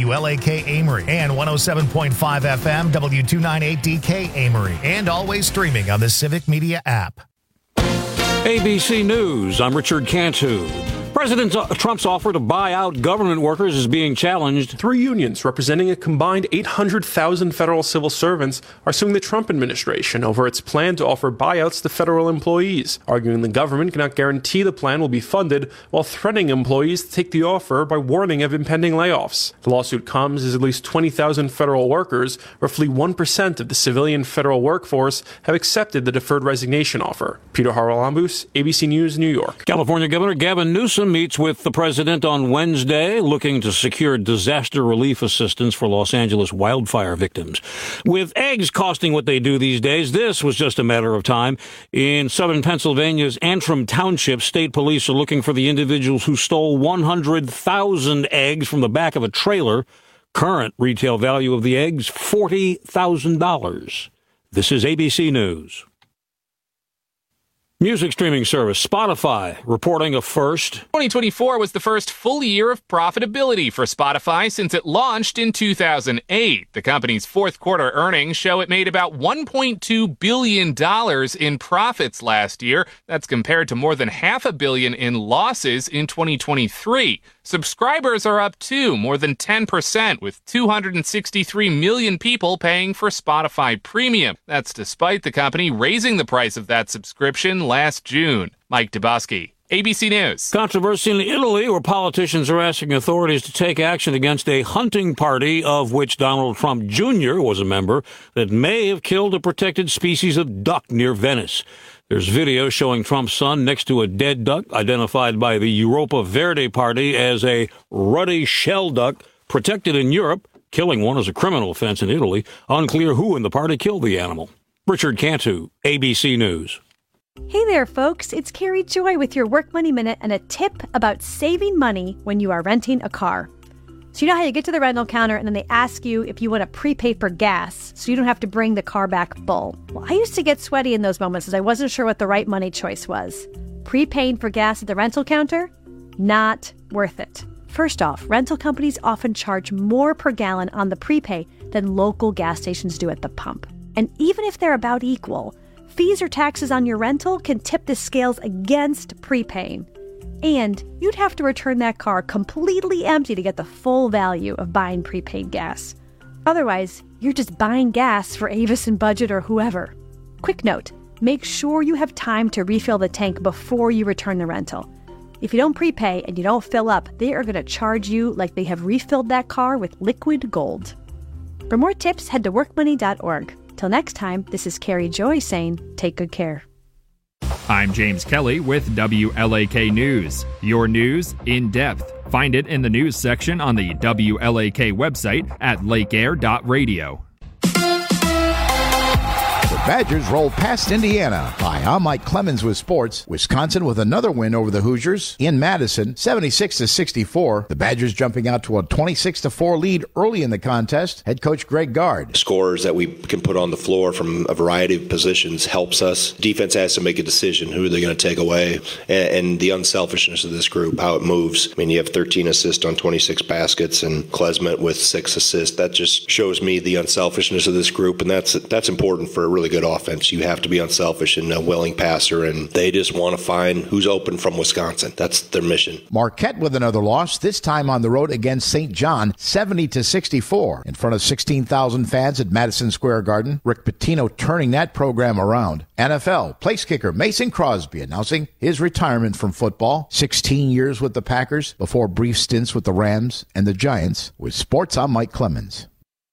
WLAK Amory, and 107.5 FM W298DK Amory, and always streaming on the Civic Media app. ABC News, I'm Richard Cantu. President Trump's offer to buy out government workers is being challenged. 3 unions representing a combined 800,000 federal civil servants are suing the Trump administration over its plan to offer buyouts to federal employees, arguing the government cannot guarantee the plan will be funded while threatening employees to take the offer by warning of impending layoffs. The lawsuit comes as at least 20,000 federal workers, roughly 1% of the civilian federal workforce, have accepted the deferred resignation offer. Peter Haralambous, ABC News, New York. California Governor Gavin Newsom meets with the president on Wednesday, looking to secure disaster relief assistance for Los Angeles wildfire victims. With eggs costing what they do these days, this was just a matter of time. In southern Pennsylvania's Antrim Township, state police are looking for the individuals who stole 100,000 eggs from the back of a trailer. Current retail value of the eggs, $40,000. This is ABC News. Music streaming service Spotify reporting a first. 2024 was the first full year of profitability for Spotify since it launched in 2008. The company's fourth quarter earnings show it made about $1.2 billion in profits last year. That's compared to more than $500 million in losses in 2023. Subscribers are up too, more than 10%, with 263 million people paying for Spotify Premium. That's despite the company raising the price of that subscription last June. Mike Dubosky, ABC News. Controversy in Italy, where politicians are asking authorities to take action against a hunting party of which Donald Trump Jr. was a member that may have killed a protected species of duck near Venice. There's video showing Trump's son next to a dead duck identified by the Europa Verde Party as a ruddy shell duck protected in Europe. Killing one is a criminal offense in Italy. Unclear who in the party killed the animal. Richard Cantu, ABC News. Hey there, folks. It's Carrie Joy with your Work Money Minute and a tip about saving money when you are renting a car. So you know how you get to the rental counter and then they ask you if you want to prepay for gas so you don't have to bring the car back full. Well, I used to get sweaty in those moments as I wasn't sure what the right money choice was. Prepaying for gas at the rental counter? Not worth it. First off, rental companies often charge more per gallon on the prepay than local gas stations do at the pump. And even if they're about equal, fees or taxes on your rental can tip the scales against prepaying. And you'd have to return that car completely empty to get the full value of buying prepaid gas. Otherwise, you're just buying gas for Avis and Budget or whoever. Quick note, make sure you have time to refill the tank before you return the rental. If you don't prepay and you don't fill up, they are going to charge you like they have refilled that car with liquid gold. For more tips, head to workmoney.org. Till next time, this is Carrie Joy saying, take good care. I'm James Kelly with WLAK News. Your news in depth. Find it in the news section on the WLAK website at lakeair.radio. Badgers roll past Indiana. Hi, I'm Mike Clemens with sports. Wisconsin with another win over the Hoosiers in Madison, 76-64. The Badgers jumping out to a 26-4 lead early in the contest. Head coach Greg Gard. Scores that we can put on the floor from a variety of positions helps us. Defense has to make a decision who they're going to take away, and the unselfishness of this group, how it moves. I mean, you have 13 assists on 26 baskets, and Klesmet with 6 assists. That just shows me the unselfishness of this group, and that's important for a really good offense. You have to be unselfish and a willing passer, and they just want to find who's open from Wisconsin. That's their mission. Marquette with another loss, this time on the road against St. John, 70-64. In front of 16,000 fans at Madison Square Garden. Rick Pitino turning that program around. NFL place kicker Mason Crosby announcing his retirement from football. 16 years with the Packers before brief stints with the Rams and the Giants. With sports, I'm Mike Clemens.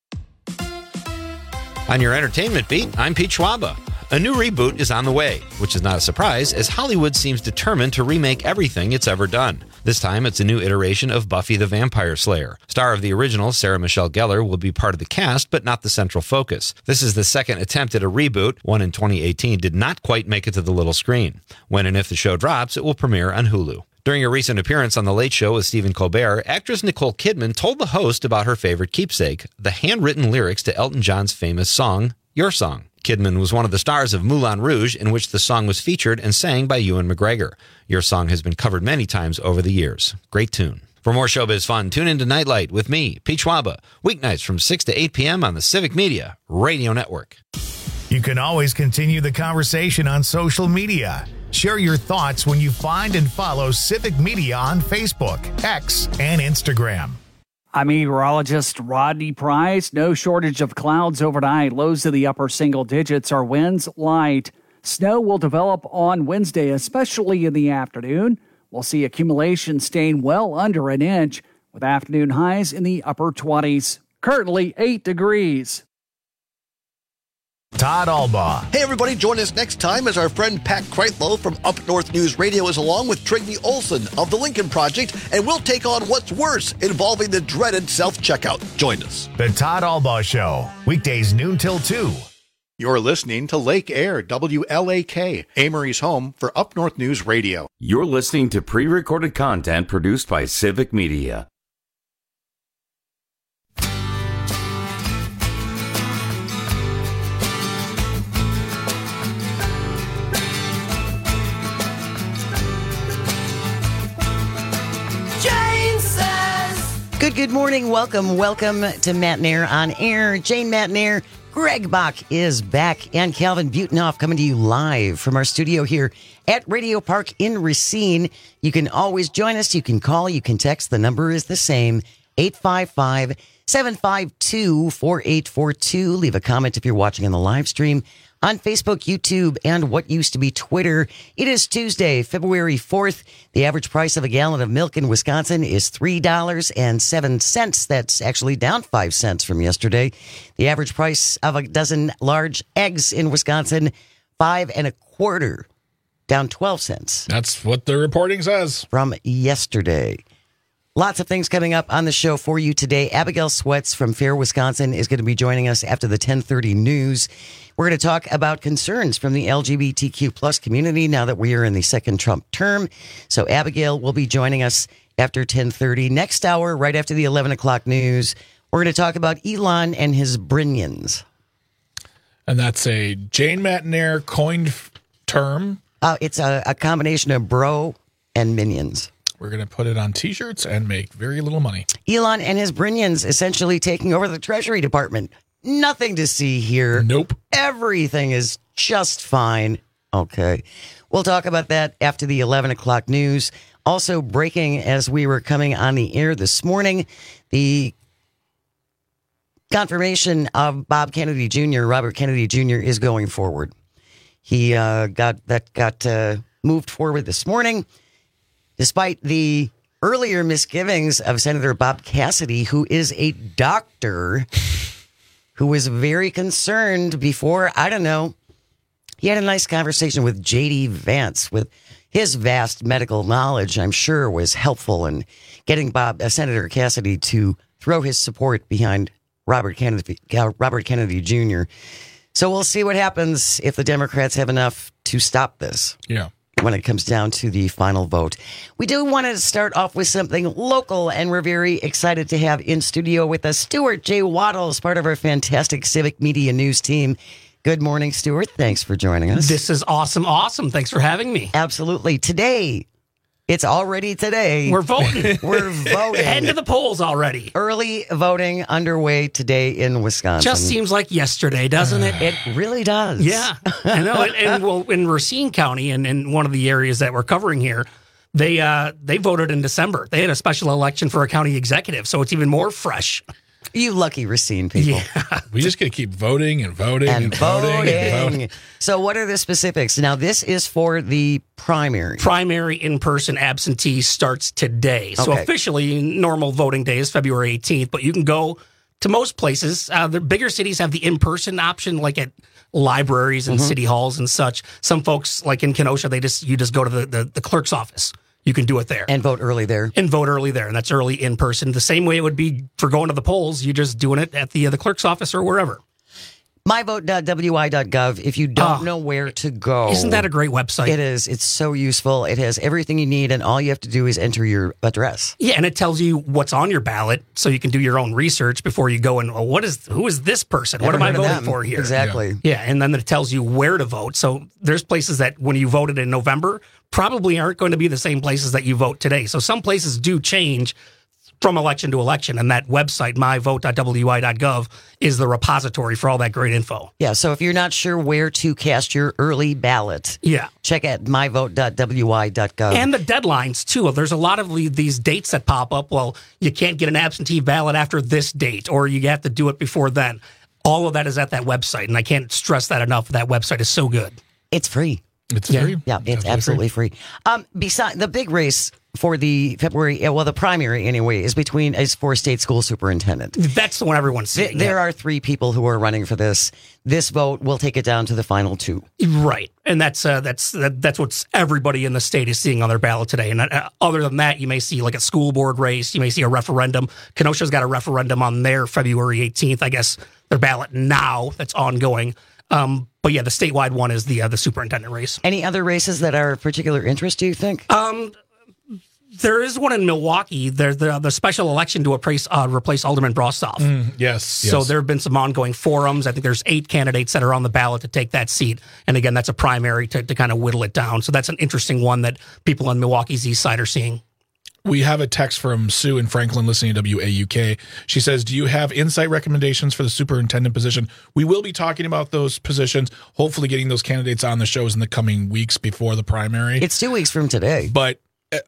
On your entertainment beat, I'm Pete Schwaba. A new reboot is on the way, which is not a surprise, as Hollywood seems determined to remake everything it's ever done. This time, it's a new iteration of Buffy the Vampire Slayer. Star of the original, Sarah Michelle Gellar, will be part of the cast, but not the central focus. This is the second attempt at a reboot. One in 2018 did not quite make it to the little screen. When and if the show drops, it will premiere on Hulu. During a recent appearance on The Late Show with Stephen Colbert, actress Nicole Kidman told the host about her favorite keepsake, the handwritten lyrics to Elton John's famous song, Your Song. Kidman was one of the stars of Moulin Rouge, in which the song was featured and sang by Ewan McGregor. Your Song has been covered many times over the years. Great tune. For more showbiz fun, tune into Nightlight with me, Pete Schwaba, weeknights from 6 to 8 p.m. on the Civic Media Radio Network. You can always continue the conversation on social media. Share your thoughts when you find and follow Civic Media on Facebook, X, and Instagram. I'm meteorologist Rodney Price. No shortage of clouds overnight. Lows to the upper single digits. Our winds light. Snow will develop on Wednesday, especially in the afternoon. We'll see accumulation staying well under an inch with afternoon highs in the upper 20s. Currently 8 degrees. Todd Albaugh. Hey, everybody, join us next time as our friend Pat Kreitlow from Up North News Radio is along with Trigny Olson of the Lincoln Project, and we'll take on what's worse involving the dreaded self-checkout. Join us. The Todd Albaugh Show, weekdays noon till 2. You're listening to Lake Air, WLAK, Amory's home for Up North News Radio. You're listening to pre-recorded content produced by Civic Media. Good morning. Welcome to Matt Nair on Air. Jane Matt Nair, Greg Bach is back, and Calvin Butenhoff coming to you live from our studio here at Radio Park in Racine. You can always join us. You can call. You can text. The number is the same, 855-752-4842. Leave a comment if you're watching on the live stream on Facebook, YouTube, and what used to be Twitter. It is Tuesday, February 4th. The average price of a gallon of milk in Wisconsin is $3.07. That's actually down 5 cents from yesterday. The average price of a dozen large eggs in Wisconsin, $5.25, down 12 cents. That's what the reporting says. From yesterday. Lots of things coming up on the show for you today. Abigail Sweats from Fair, Wisconsin is going to be joining us after the 10:30 news. We're going to talk about concerns from the LGBTQ plus community now that we are in the second Trump term. So Abigail will be joining us after 10:30. Next hour, right after the 11 o'clock news, we're going to talk about Elon and his Brinions. And that's a Jane Matt Nair coined term. It's a combination of bro and minions. We're going to put it on T-shirts and make very little money. Elon and his Brinions essentially taking over the Treasury Department. Nothing to see here. Nope. Everything is just fine. Okay. We'll talk about that after the 11 o'clock news. Also breaking as we were coming on the air this morning, the confirmation of Bob Kennedy Jr., Robert Kennedy Jr., is going forward. He got moved forward this morning. Despite the earlier misgivings of Senator Bob Cassidy, who is a doctor, who was very concerned before, I don't know, he had a nice conversation with J.D. Vance with his vast medical knowledge, I'm sure was helpful in getting Senator Cassidy to throw his support behind Robert Kennedy Jr. So we'll see what happens if the Democrats have enough to stop this. Yeah. When it comes down to the final vote. We do want to start off with something local, and we're very excited to have in studio with us Stuart J. Waddles, part of our fantastic Civic Media News team. Good morning, Stuart. Thanks for joining us. This is awesome. Thanks for having me. Absolutely. Today, it's already today. We're voting. We're voting. Head to the polls already. Early voting underway today in Wisconsin. Just seems like yesterday, doesn't it? It really does. Yeah, I know. And well, in Racine County, and in one of the areas that we're covering here, they voted in December. They had a special election for a county executive, so it's even more fresh. You lucky Racine people. Yeah. We just got to keep voting and voting and voting. So what are the specifics? Now, this is for the primary. Primary in-person absentee starts today. So officially, normal voting day is February 18th, but you can go to most places. The bigger cities have the in-person option, like at libraries and city halls and such. Some folks, like in Kenosha, you just go to the clerk's office. You can do it there. And vote early there. And that's early in person. The same way it would be for going to the polls. You're just doing it at the clerk's office or wherever. myvote.wi.gov if you don't know where to go. Isn't that a great website? It is. It's so useful. It has everything you need, and all you have to do is enter your address. Yeah, and it tells you what's on your ballot, so you can do your own research before you go and, who is this person? What am I voting for here? Exactly. Yeah, and then it tells you where to vote. So there's places that when you voted in November, probably aren't going to be the same places that you vote today. So some places do change from election to election, and that website, myvote.wi.gov, is the repository for all that great info. Yeah, so if you're not sure where to cast your early ballot, check out myvote.wi.gov. And the deadlines, too. There's a lot of these dates that pop up. Well, you can't get an absentee ballot after this date, or you have to do it before then. All of that is at that website, and I can't stress that enough. That website is so good. It's free. It's free? Yeah, it's absolutely free. Besides the big race for the February, the primary anyway, is for state school superintendent. That's the one everyone's seeing. There are 3 people who are running for this. This vote will take it down to the final 2. Right, and that's what everybody in the state is seeing on their ballot today. And other than that, you may see like a school board race. You may see a referendum. Kenosha's got a referendum on their February 18th. I guess their ballot now that's ongoing. But yeah, the statewide one is the superintendent race. Any other races that are of particular interest, do you think? There is one in Milwaukee. There's the special election to replace Alderman Brostoff. Yes. So there have been some ongoing forums. I think there's 8 candidates that are on the ballot to take that seat. And again, that's a primary to kind of whittle it down. So that's an interesting one that people on Milwaukee's east side are seeing. We have a text from Sue in Franklin listening to WAUK. She says, do you have insight recommendations for the superintendent position? We will be talking about those positions, hopefully getting those candidates on the shows in the coming weeks before the primary. It's 2 weeks from today. But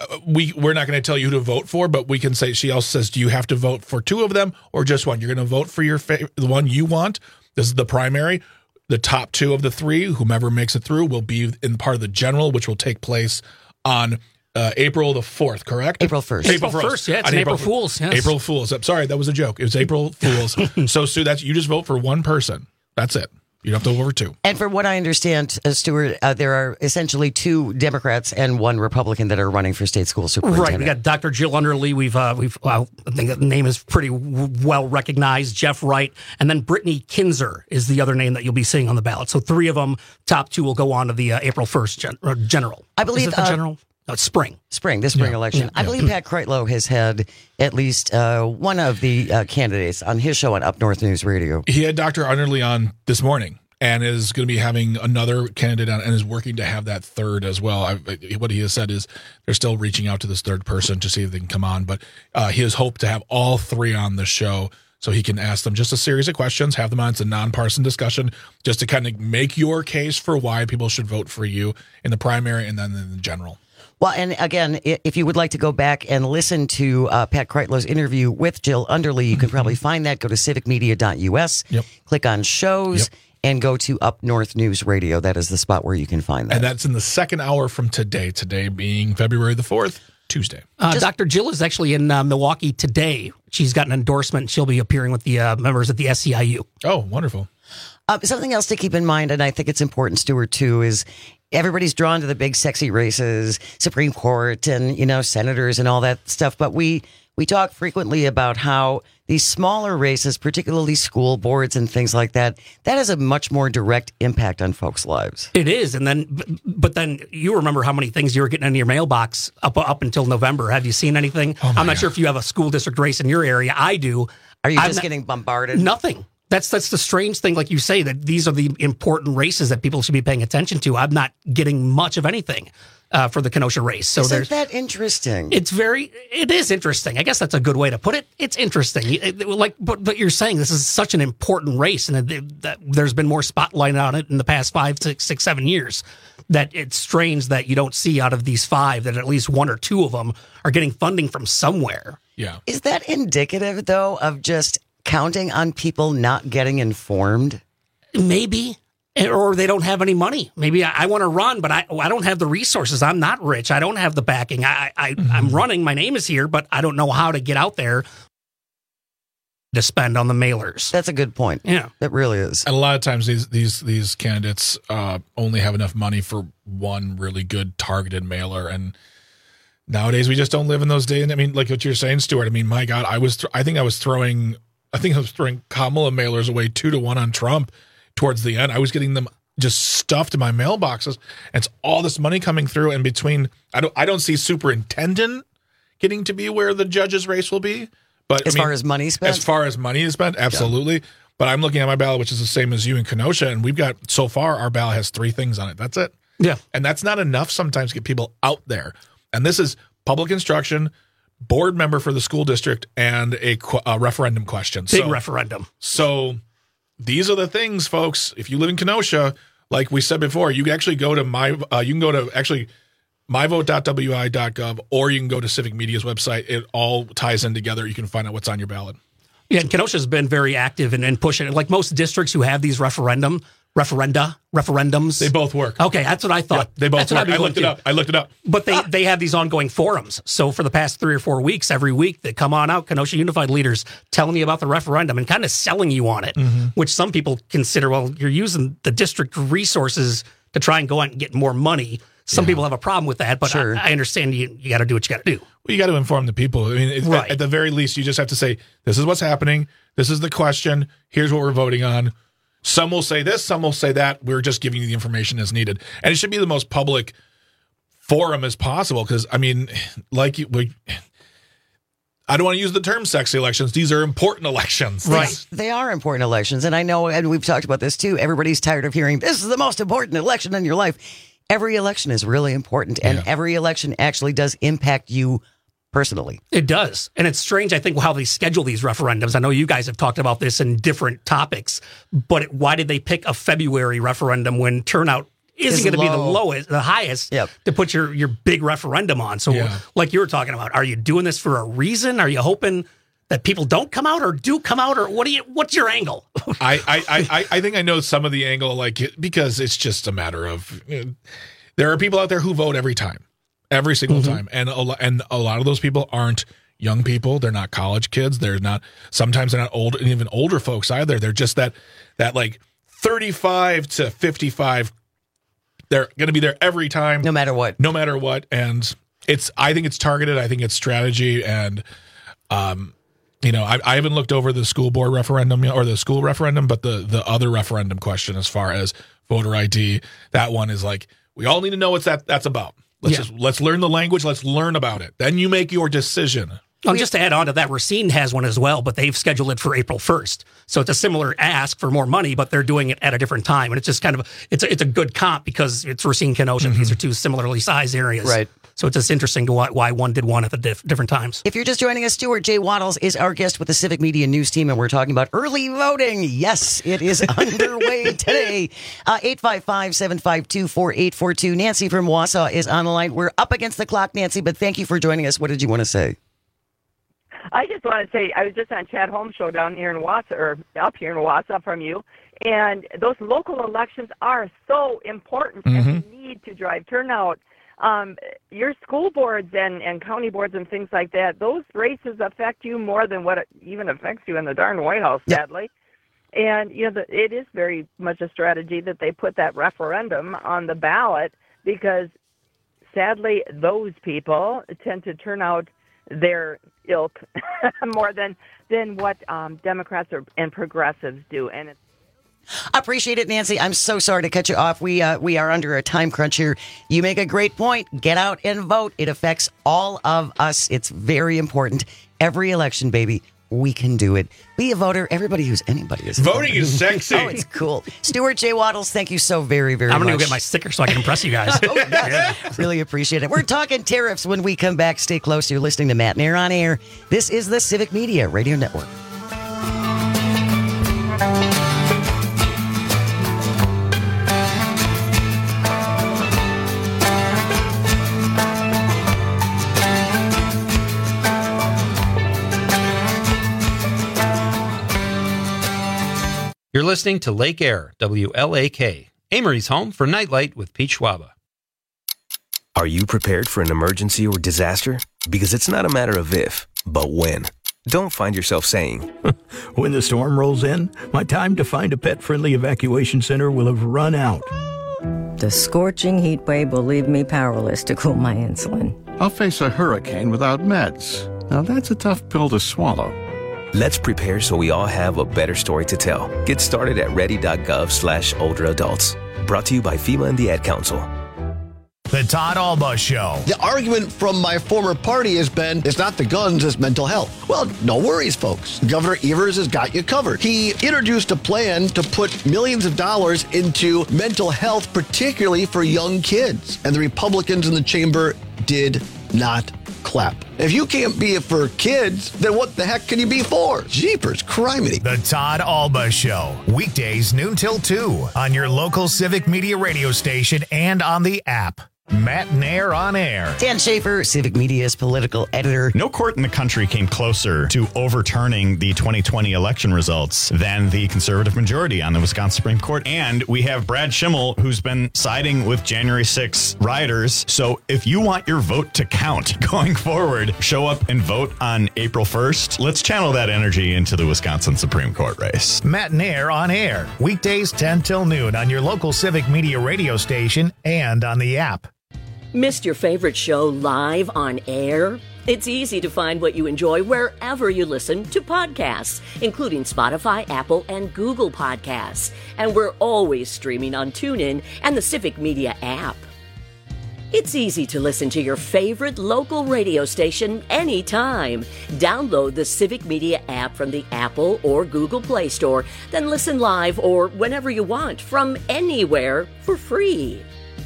we're not going to tell you who to vote for, but we can say, she also says, do you have to vote for 2 of them or just one? You're going to vote for the one you want. This is the primary. The top 2 of the 3, whomever makes it through, will be in part of the general, which will take place on April the 4th, correct? April 1st. April 1st, yeah. It's an April Fool's. Yes. April Fool's. I'm sorry, that was a joke. It was April Fool's. So, Sue, you just vote for one person. That's it. You don't have to vote for 2. And from what I understand, Stuart, there are essentially 2 Democrats and 1 Republican that are running for state school superintendent. Right. We got Dr. Jill Underly. I think the name is pretty well recognized. Jeff Wright. And then Brittany Kinzer is the other name that you'll be seeing on the ballot. So 3 of them, top 2 will go on to the April 1st general. I believe is it the general? No, it's spring. The spring election. I believe Pat Kreitlow has had at least one of the candidates on his show on Up North News Radio. He had Dr. Underly on this morning and is going to be having another candidate on and is working to have that third as well. What he has said is they're still reaching out to this third person to see if they can come on, but he has hoped to have all 3 on the show so he can ask them just a series of questions, have them on. It's a nonpartisan discussion just to kind of make your case for why people should vote for you in the primary and then in the general. Well, and again, if you would like to go back and listen to Pat Kreitlow's interview with Jill Underly, you can probably find that. Go to civicmedia.us, click on shows, and go to Up North News Radio. That is the spot where you can find that. And that's in the second hour from today being February the 4th, Tuesday. Dr. Jill is actually in Milwaukee today. She's got an endorsement. She'll be appearing with the members at the SEIU. Oh, wonderful. Something else to keep in mind, and I think it's important, Stuart, too, is everybody's drawn to the big sexy races, Supreme Court and, senators and all that stuff. But we talk frequently about how these smaller races, particularly school boards and things like that, that has a much more direct impact on folks' lives. It is. And but then you remember how many things you were getting in your mailbox up until November. Have you seen anything? I'm not sure if you have a school district race in your area. I do. Are you just getting bombarded? Nothing. That's the strange thing, like you say, that these are the important races that people should be paying attention to. I'm not getting much of anything for the Kenosha race. So Isn't that interesting? It is interesting. I guess that's a good way to put it. It's interesting. But you're saying this is such an important race, and that there's been more spotlight on it in the past 5, 6, 7 years. That it's strange that you don't see out of these 5 that at least 1 or 2 of them are getting funding from somewhere. Yeah. Is that indicative, though, of just counting on people not getting informed? Maybe. Or they don't have any money. Maybe I want to run, but I don't have the resources. I'm not rich. I don't have the backing. I'm running. My name is here, but I don't know how to get out there to spend on the mailers. That's a good point. Yeah. That really is. And a lot of times these candidates only have enough money for one really good targeted mailer. And nowadays we just don't live in those days. And I mean, like what you're saying, Stuart, I mean, my God, I think I was throwing Kamala mailers away 2-1 on Trump towards the end. I was getting them just stuffed in my mailboxes. And it's all this money coming through. And between, I don't see superintendent getting to be where the judge's race will be. But as far as money spent? As far as money is spent, absolutely. Yeah. But I'm looking at my ballot, which is the same as you in Kenosha. And we've got, so far, our ballot has 3 things on it. That's it. Yeah. And that's not enough sometimes to get people out there. And this is public instruction, board member for the school district, and a referendum question. Big referendum. So these are the things, folks. If you live in Kenosha, like we said before, you can actually go to myvote.wi.gov, or you can go to Civic Media's website. It all ties in together. You can find out what's on your ballot. Yeah, and Kenosha's been very active in pushing it. Like most districts who have these referendums. They both work. Okay, that's what I thought. Yeah, they both work. I looked it up. But they have these ongoing forums. So for the past 3 or 4 weeks, every week they come on out, Kenosha Unified leaders telling you about the referendum and kind of selling you on it, which some people consider, well, you're using the district resources to try and go out and get more money. Some people have a problem with that, but sure. I understand you got to do what you got to do. Well, you got to inform the people. I mean, at the very least, you just have to say, this is what's happening. This is the question. Here's what we're voting on. Some will say this, some will say that. We're just giving you the information as needed. And it should be the most public forum as possible because, I mean, I don't want to use the term sexy elections. These are important elections. Right. They are important elections. And I know, and we've talked about this too, everybody's tired of hearing, this is the most important election in your life. Every election is really important, and every election actually does impact you personally. It does. And it's strange, I think, how they schedule these referendums. I know you guys have talked about this in different topics, but why did they pick a February referendum when turnout isn't going to be the highest to put your big referendum on? So like you were talking about, are you doing this for a reason? Are you hoping that people don't come out or do come out, or what's your angle? I think I know some of the angle, because it's just a matter of, there are people out there who vote every time. Every single time. And a lot of those people aren't young people. They're not college kids. Sometimes they're not old, and even older folks either. They're just that like 35 to 55. They're going to be there every time. No matter what. And I think it's targeted. I think it's strategy. And, I haven't looked over the school board referendum or the school referendum, but the other referendum question as far as voter ID, that one is like, we all need to know what that's about. Let's learn the language. Let's learn about it. Then you make your decision. Just to add on to that, Racine has one as well, but they've scheduled it for April 1st. So it's a similar ask for more money, but they're doing it at a different time. And it's just kind of, it's a good comp because it's Racine, Kenosha. These are two similarly sized areas. Right. So it's just interesting to why one did one at the different times. If you're just joining us, Stuart J. Waddles is our guest with the Civic Media News team, and we're talking about early voting. Yes, it is underway today. 855-752-4842. Nancy from Wausau is on the line. We're up against the clock, Nancy, but thank you for joining us. What did you want to say? I just want to say I was just on Chad Holmes' show down here in Wausau, or up here in Wausau from you, and those local elections are so important, and we need to drive turnout. Your school boards and county boards and things like that, those races affect you more than what it even affects you in the darn White House, sadly. And, it is very much a strategy that they put that referendum on the ballot because, sadly, those people tend to turn out their ilk more than what Democrats and progressives do. And it's I appreciate it, Nancy. I'm so sorry to cut you off. We are under a time crunch here. You make a great point. Get out and vote. It affects all of us. It's very important. Every election, baby, we can do it. Be a voter. Everybody who's anybody is. Voting is sexy. Oh, it's cool. Stuart J. Waddles, thank you so very, very much. I'm going to go get my sticker so I can impress you guys. Really appreciate it. We're talking tariffs when we come back. Stay close. You're listening to Matt Nair on Air. This is the Civic Media Radio Network. You're listening to Lake Air, WLAK, Amory's home for Nightlight with Pete Schwaba. Are you prepared for an emergency or disaster? Because it's not a matter of if, but when. Don't find yourself saying, when the storm rolls in, my time to find a pet-friendly evacuation center will have run out. The scorching heat wave will leave me powerless to cool my insulin. I'll face a hurricane without meds. Now that's a tough pill to swallow. Let's prepare so we all have a better story to tell. Get started at ready.gov/older adults. Brought to you by FEMA and the Ad Council. The Todd Alba Show. The argument from my former party has been, it's not the guns, it's mental health. Well, no worries, folks. Governor Evers has got you covered. He introduced a plan to put millions of dollars into mental health, particularly for young kids. And the Republicans in the chamber did not clap. If you can't be it for kids, then what the heck can you be for? Jeepers, criminy. The Todd Alba Show. Weekdays noon till 2 on your local Civic Media radio station and on the app. Matt Nair on air. Dan Schaefer, Civic Media's political editor. No court in the country came closer to overturning the 2020 election results than the conservative majority on the Wisconsin Supreme Court. And we have Brad Schimmel, who's been siding with January 6 rioters. So if you want your vote to count going forward, show up and vote on April 1st. Let's channel that energy into the Wisconsin Supreme Court race. Matt Nair on air. Weekdays 10 till noon on your local Civic Media radio station and on the app. Missed your favorite show live on air? It's easy to find what you enjoy wherever you listen to podcasts, including Spotify, Apple, and Google Podcasts. And we're always streaming on TuneIn and the Civic Media app. It's easy to listen to your favorite local radio station anytime. Download the Civic Media app from the Apple or Google Play Store, then listen live or whenever you want from anywhere for free.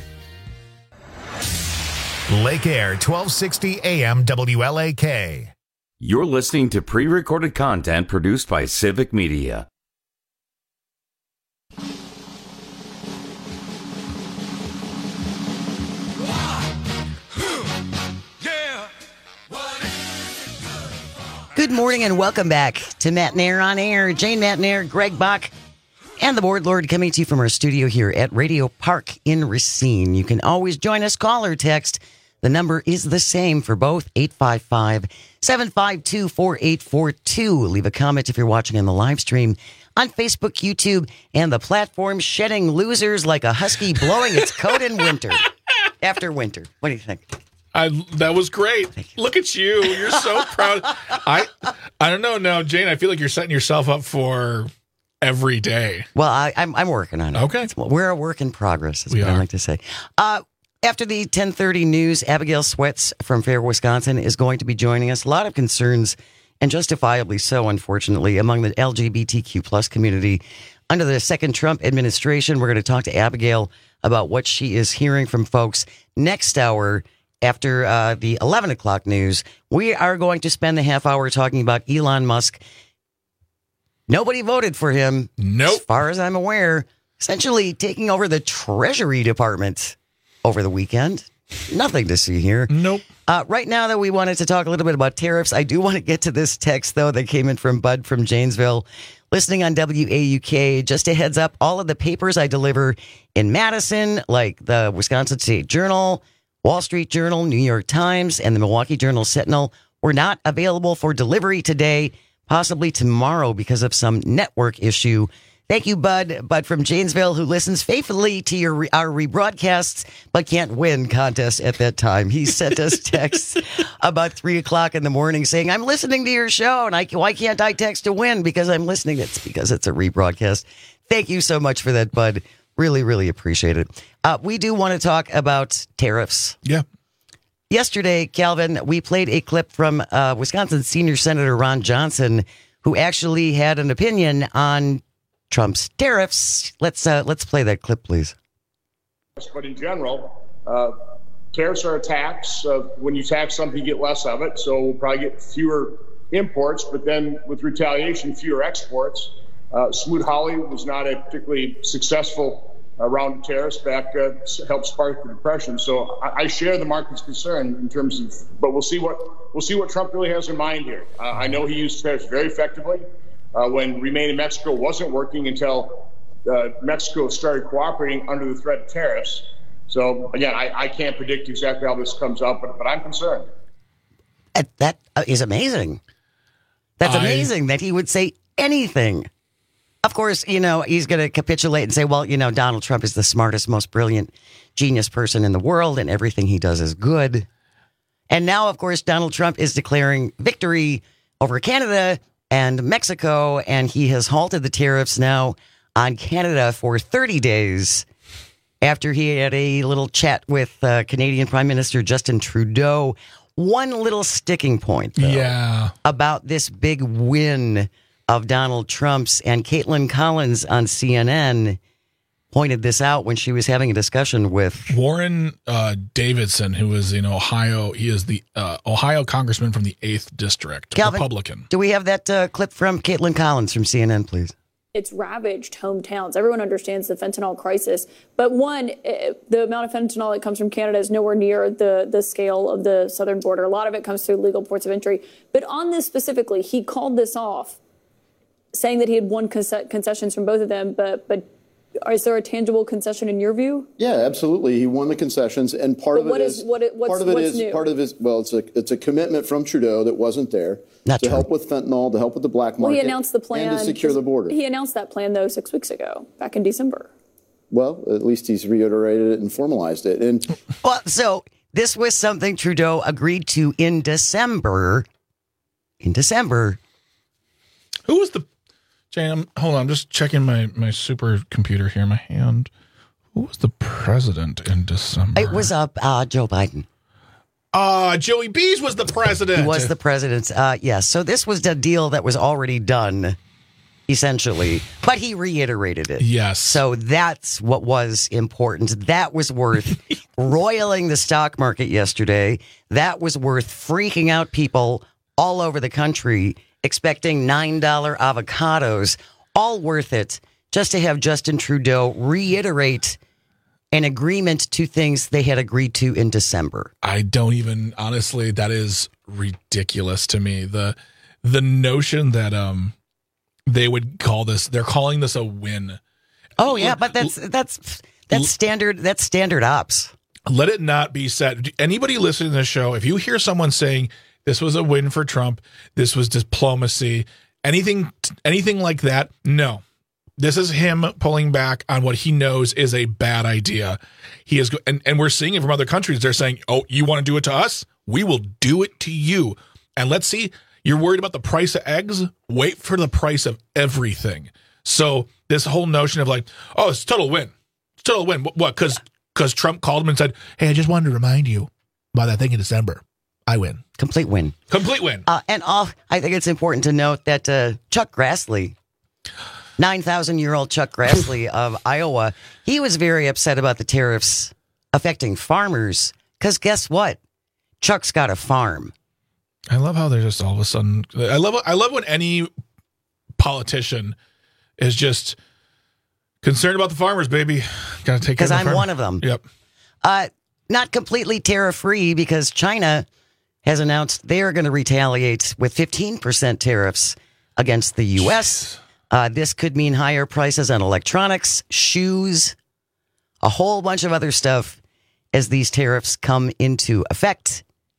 Lake Air, 1260 AM WLAK. You're listening to pre-recorded content produced by Civic Media. Good morning and welcome back to Matt Nair on Air. Jane Matt Nair, Greg Bach, and the Board Lord coming to you from our studio here at Radio Park in Racine. You can always join us, call or text. The number is the same for both, 855-752-4842. Leave a comment if you're watching on the live stream on Facebook, YouTube, and the platform shedding losers like a husky blowing its coat in winter. After winter. What do you think? That was great. Look at you. You're so proud. I don't know now, Jane. I feel like you're setting yourself up for every day. Well, I'm working on it. Okay. We're a work in progress, is what I like to say. After the 10:30 news, Abigail Sweats from Fair, Wisconsin is going to be joining us. A lot of concerns, and justifiably so, unfortunately, among the LGBTQ plus community. Under the second Trump administration, we're going to talk to Abigail about what she is hearing from folks. Next hour, after the 11 o'clock news, we are going to spend the half hour talking about Elon Musk. Nobody voted for him. Nope. As far as I'm aware, essentially taking over the Treasury Department over the weekend. Nothing to see here. Nope. Right now, though, we wanted to talk a little bit about tariffs. I do want to get to this text, though, that came in from Bud from Janesville. Listening on WAUK, just a heads up, all of the papers I deliver in Madison, like the Wisconsin State Journal, Wall Street Journal, New York Times, and the Milwaukee Journal Sentinel, were not available for delivery today, possibly tomorrow because of some network issue. Thank you, Bud from Janesville, who listens faithfully to our rebroadcasts, but can't win contest at that time. He sent us texts about 3 o'clock in the morning saying, I'm listening to your show, and why can't I text to win? Because I'm listening. It's because it's a rebroadcast. Thank you so much for that, Bud. Really, really appreciate it. We do want to talk about tariffs. Yeah. Yesterday, Calvin, we played a clip from Wisconsin Senior Senator Ron Johnson, who actually had an opinion on Trump's tariffs. Let's play that clip, please. But in general, tariffs are a tax. When you tax something, you get less of it. So we'll probably get fewer imports, but then with retaliation, fewer exports. Smoot-Hawley was not a particularly successful round of tariffs back, helped spark the Depression. So I share the market's concern in terms of, but we'll see what Trump really has in mind here. I know he used tariffs very effectively when Remain in Mexico wasn't working until Mexico started cooperating under the threat of tariffs. So again, I can't predict exactly how this comes up, but I'm concerned. That is amazing. That's amazing that he would say anything. Of course, he's going to capitulate and say, well, Donald Trump is the smartest, most brilliant, genius person in the world, and everything he does is good. And now, of course, Donald Trump is declaring victory over Canada and Mexico, and he has halted the tariffs now on Canada for 30 days. after he had a little chat with Canadian Prime Minister Justin Trudeau. One little sticking point, though, about this big win of Donald Trump's, and Caitlin Collins on CNN pointed this out when she was having a discussion with Warren Davidson, who is in Ohio. He is the Ohio congressman from the 8th District, Calvin, Republican. Do we have that clip from Caitlin Collins from CNN, please? It's ravaged hometowns. Everyone understands the fentanyl crisis. But one, the amount of fentanyl that comes from Canada is nowhere near the scale of the southern border. A lot of it comes through legal ports of entry. But on this specifically, he called this off, saying that he had won concessions from both of them. But is there a tangible concession in your view? Yeah, absolutely. He won the concessions, and part of it is it's a commitment from Trudeau that wasn't there to help with fentanyl, to help with the black market. Well, he announced the plan and to secure the border. He announced that plan though 6 weeks ago, back in December. Well, at least he's reiterated it and formalized it. And so this was something Trudeau agreed to in December. Who was the Jane, hold on, I'm just checking my supercomputer here, my hand. Who was the president in December? It was Joe Biden. Joey Bees was the president. He was the president. Yes. So this was the deal that was already done, essentially, but he reiterated it. Yes. So that's what was important. That was worth roiling the stock market yesterday. That was worth freaking out people all over the country, expecting $9 avocados, all worth it, just to have Justin Trudeau reiterate an agreement to things they had agreed to in December. I don't even, honestly, that is ridiculous to me. The notion that they would call this, they're calling this a win. Oh yeah, but that's standard ops. Let it not be said. Anybody listening to this show, if you hear someone saying this was a win for Trump, this was diplomacy, anything like that, no. This is him pulling back on what he knows is a bad idea. He is, and we're seeing it from other countries. They're saying, "Oh, you want to do it to us? We will do it to you." And let's see. You're worried about the price of eggs? Wait for the price of everything. So this whole notion of like, "Oh, it's a total win. It's a total win." What? Because Trump called him and said, "Hey, I just wanted to remind you about that thing in December. I win. Complete win. Complete win." I think it's important to note that Chuck Grassley, 9,000-year-old Chuck Grassley of Iowa, he was very upset about the tariffs affecting farmers because guess what? Chuck's got a farm. I love how they're just all of a sudden. I love when any politician is just concerned about the farmers, baby. Got to take care of the farmers. Because I'm one of them. Yep. Not completely tariff-free because China has announced they are going to retaliate with 15% tariffs against the U.S. This could mean higher prices on electronics, shoes, a whole bunch of other stuff as these tariffs come into effect.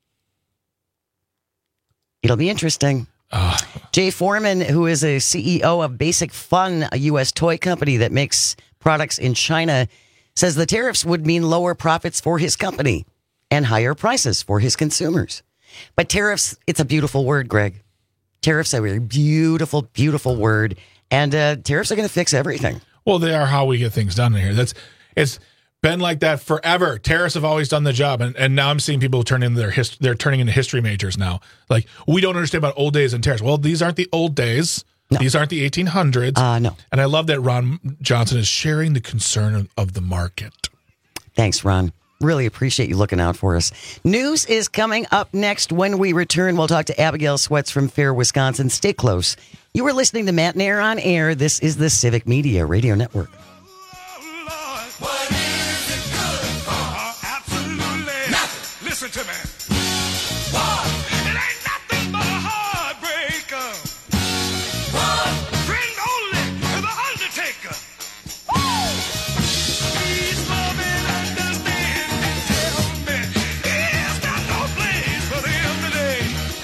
It'll be interesting. Jay Foreman, who is a CEO of Basic Fun, a U.S. toy company that makes products in China, says the tariffs would mean lower profits for his company and higher prices for his consumers. But tariffs, it's a beautiful word, Greg. Tariffs are a beautiful, beautiful word. And tariffs are going to fix everything. Well, they are how we get things done in here. It's been like that forever. Tariffs have always done the job, and now I'm seeing people turn into they're turning into history majors now. Like, we don't understand about old days and tariffs. Well, these aren't the old days. No. These aren't the 1800s. No. And I love that Ron Johnson is sharing the concern of the market. Thanks, Ron. Really appreciate you looking out for us. News is coming up next. When we return, we'll talk to Abigail Sweats from Fair, Wisconsin. Stay close. You are listening to Matt Nair on Air. This is the Civic Media Radio Network. What is it good for? Absolutely nothing. Listen to me. What? It ain't nothing but a heartbreaker. What? Friend only to the Undertaker. Please love and understand and tell me it's got no place for them today.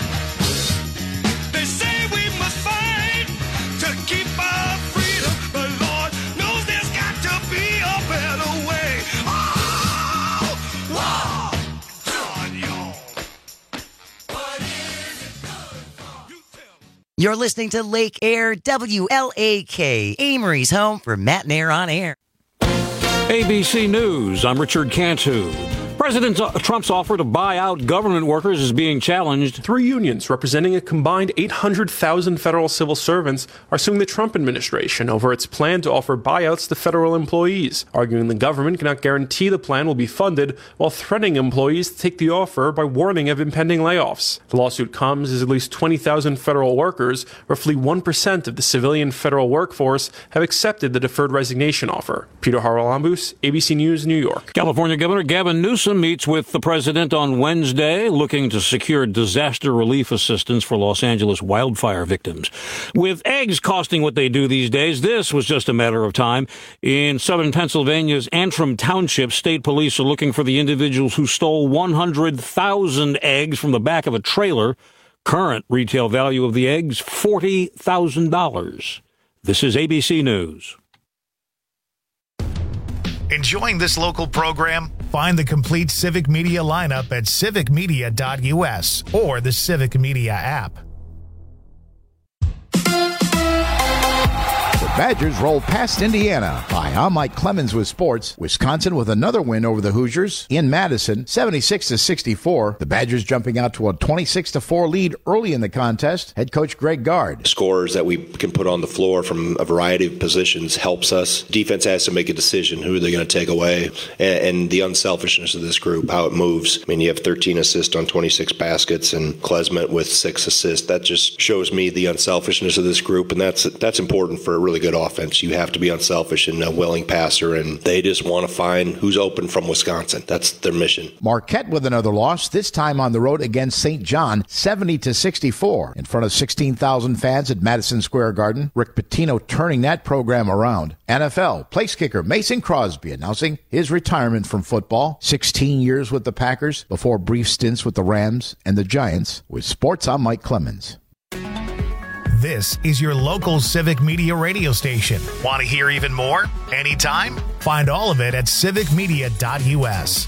They say we must fight to keep our freedom, but Lord knows there's got to be a better way. Oh, whoa, God, y'all. What is it good for? You tell me. You're listening to Lake Air, WLAK, Amory's home for Matt Nair on Air. ABC News, I'm Richard Cantu. President Trump's offer to buy out government workers is being challenged. 3 unions representing a combined 800,000 federal civil servants are suing the Trump administration over its plan to offer buyouts to federal employees, arguing the government cannot guarantee the plan will be funded while threatening employees to take the offer by warning of impending layoffs. The lawsuit comes as at least 20,000 federal workers, roughly 1% of the civilian federal workforce, have accepted the deferred resignation offer. Peter Haralambous, ABC News, New York. California Governor Gavin Newsom meets with the president on Wednesday, looking to secure disaster relief assistance for Los Angeles wildfire victims. With eggs costing what they do these days, this was just a matter of time. In southern Pennsylvania's Antrim Township, state police are looking for the individuals who stole 100,000 eggs from the back of a trailer. Current retail value of the eggs, $40,000. This is ABC News. Enjoying this local program? Find the complete Civic Media lineup at civicmedia.us or the Civic Media app. The Badgers roll past Indiana. Hi, I'm Mike Clemens with sports. Wisconsin with another win over the Hoosiers in Madison, 76-64. The Badgers jumping out to a 26-4 lead early in the contest. Head coach Greg Gard. Scores that we can put on the floor from a variety of positions helps us. Defense has to make a decision who they're going to take away, and the unselfishness of this group, how it moves. I mean, you have 13 assists on 26 baskets, and Klesmet with 6 assists. That just shows me the unselfishness of this group, and that's important for a really good offense. You have to be unselfish and a willing passer, and they just want to find who's open from Wisconsin. That's their mission. Marquette with another loss, this time on the road against St. John, 70-64. In front of 16,000 fans at Madison Square Garden. Rick Pitino turning that program around. NFL place kicker Mason Crosby announcing his retirement from football. 16 years with the Packers before brief stints with the Rams and the Giants. With sports, I'm Mike Clemens. This is your local Civic Media radio station. Want to hear even more? Anytime? Find all of it at civicmedia.us.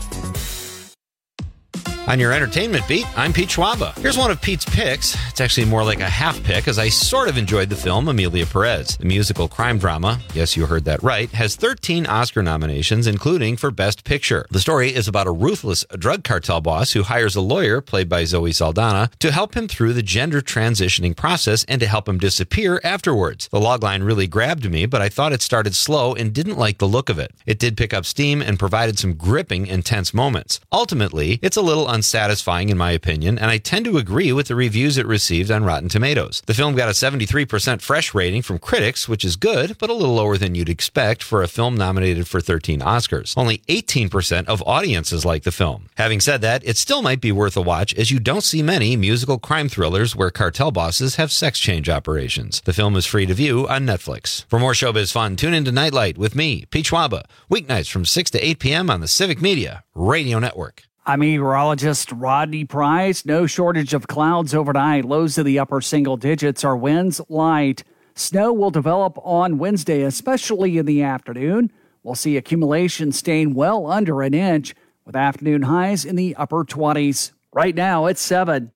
On your entertainment beat, I'm Pete Schwaba. Here's one of Pete's picks. It's actually more like a half pick, as I sort of enjoyed the film Amelia Perez. The musical crime drama, yes, you heard that right, has 13 Oscar nominations, including for Best Picture. The story is about a ruthless drug cartel boss who hires a lawyer, played by Zoe Saldana, to help him through the gender transitioning process and to help him disappear afterwards. The logline really grabbed me, but I thought it started slow and didn't like the look of it. It did pick up steam and provided some gripping, intense moments. Ultimately, it's a little unsatisfying in my opinion, and I tend to agree with the reviews it received on Rotten Tomatoes. The film got a 73% fresh rating from critics, which is good, but a little lower than you'd expect for a film nominated for 13 Oscars. Only 18% of audiences like the film. Having said that, it still might be worth a watch, as you don't see many musical crime thrillers where cartel bosses have sex change operations. The film is free to view on Netflix. For more showbiz fun, tune into Nightlight with me, Pete Schwaba, weeknights from 6 to 8 p.m. on the Civic Media Radio Network. I'm meteorologist Rodney Price. No shortage of clouds overnight. Lows to the upper single digits. Our winds light. Snow will develop on Wednesday, especially in the afternoon. We'll see accumulation staying well under an inch with afternoon highs in the upper 20s. Right now, it's 7.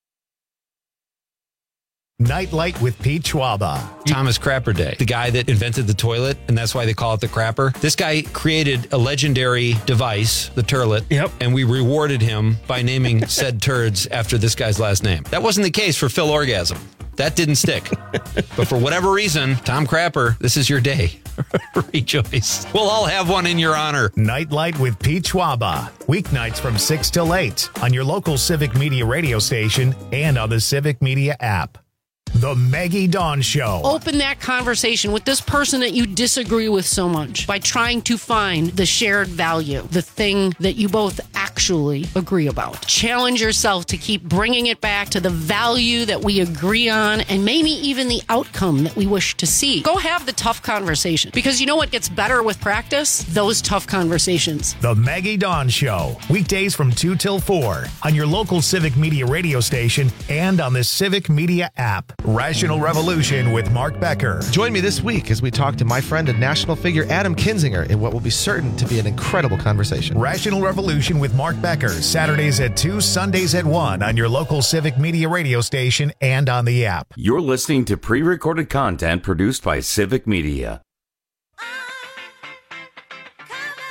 Nightlight with Pete Schwaba. Thomas Crapper Day, the guy that invented the toilet, and that's why they call it the crapper. This guy created a legendary device, the turlet, and we rewarded him by naming said turds after this guy's last name. That wasn't the case for Phil Orgasm. That didn't stick. But for whatever reason, Tom Crapper, this is your day. Rejoice. We'll all have one in your honor. Nightlight with Pete Schwaba. Weeknights from 6 till 8 on your local Civic Media radio station and on the Civic Media app. The Maggie Dawn Show. Open that conversation with this person that you disagree with so much by trying to find the shared value, the thing that you both actually agree about. Challenge yourself to keep bringing it back to the value that we agree on and maybe even the outcome that we wish to see. Go have the tough conversation, because you know what gets better with practice? Those tough conversations. The Maggie Dawn Show. Weekdays from 2 till 4 on your local Civic Media radio station and on the Civic Media app. Rational Revolution with Mark Becker. Join me this week as we talk to my friend and national figure Adam Kinzinger in what will be certain to be an incredible conversation. Rational Revolution with Mark Becker, Saturdays at 2, Sundays at 1 on your local Civic Media radio station and on the app. You're listening to pre-recorded content produced by Civic Media.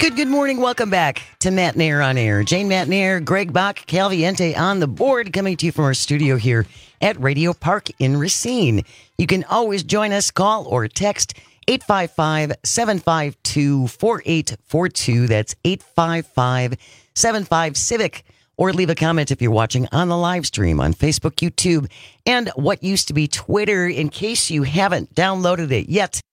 Good morning. Welcome back to Matt Nair on Air. Jane Matt Nair, Greg Bach, Calviente on the board, coming to you from our studio here at Radio Park in Racine. You can always join us, call or text 855-752-4842. That's 855-75-CIVIC. Or leave a comment if you're watching on the live stream on Facebook, YouTube, and what used to be Twitter. In case you haven't downloaded it yet,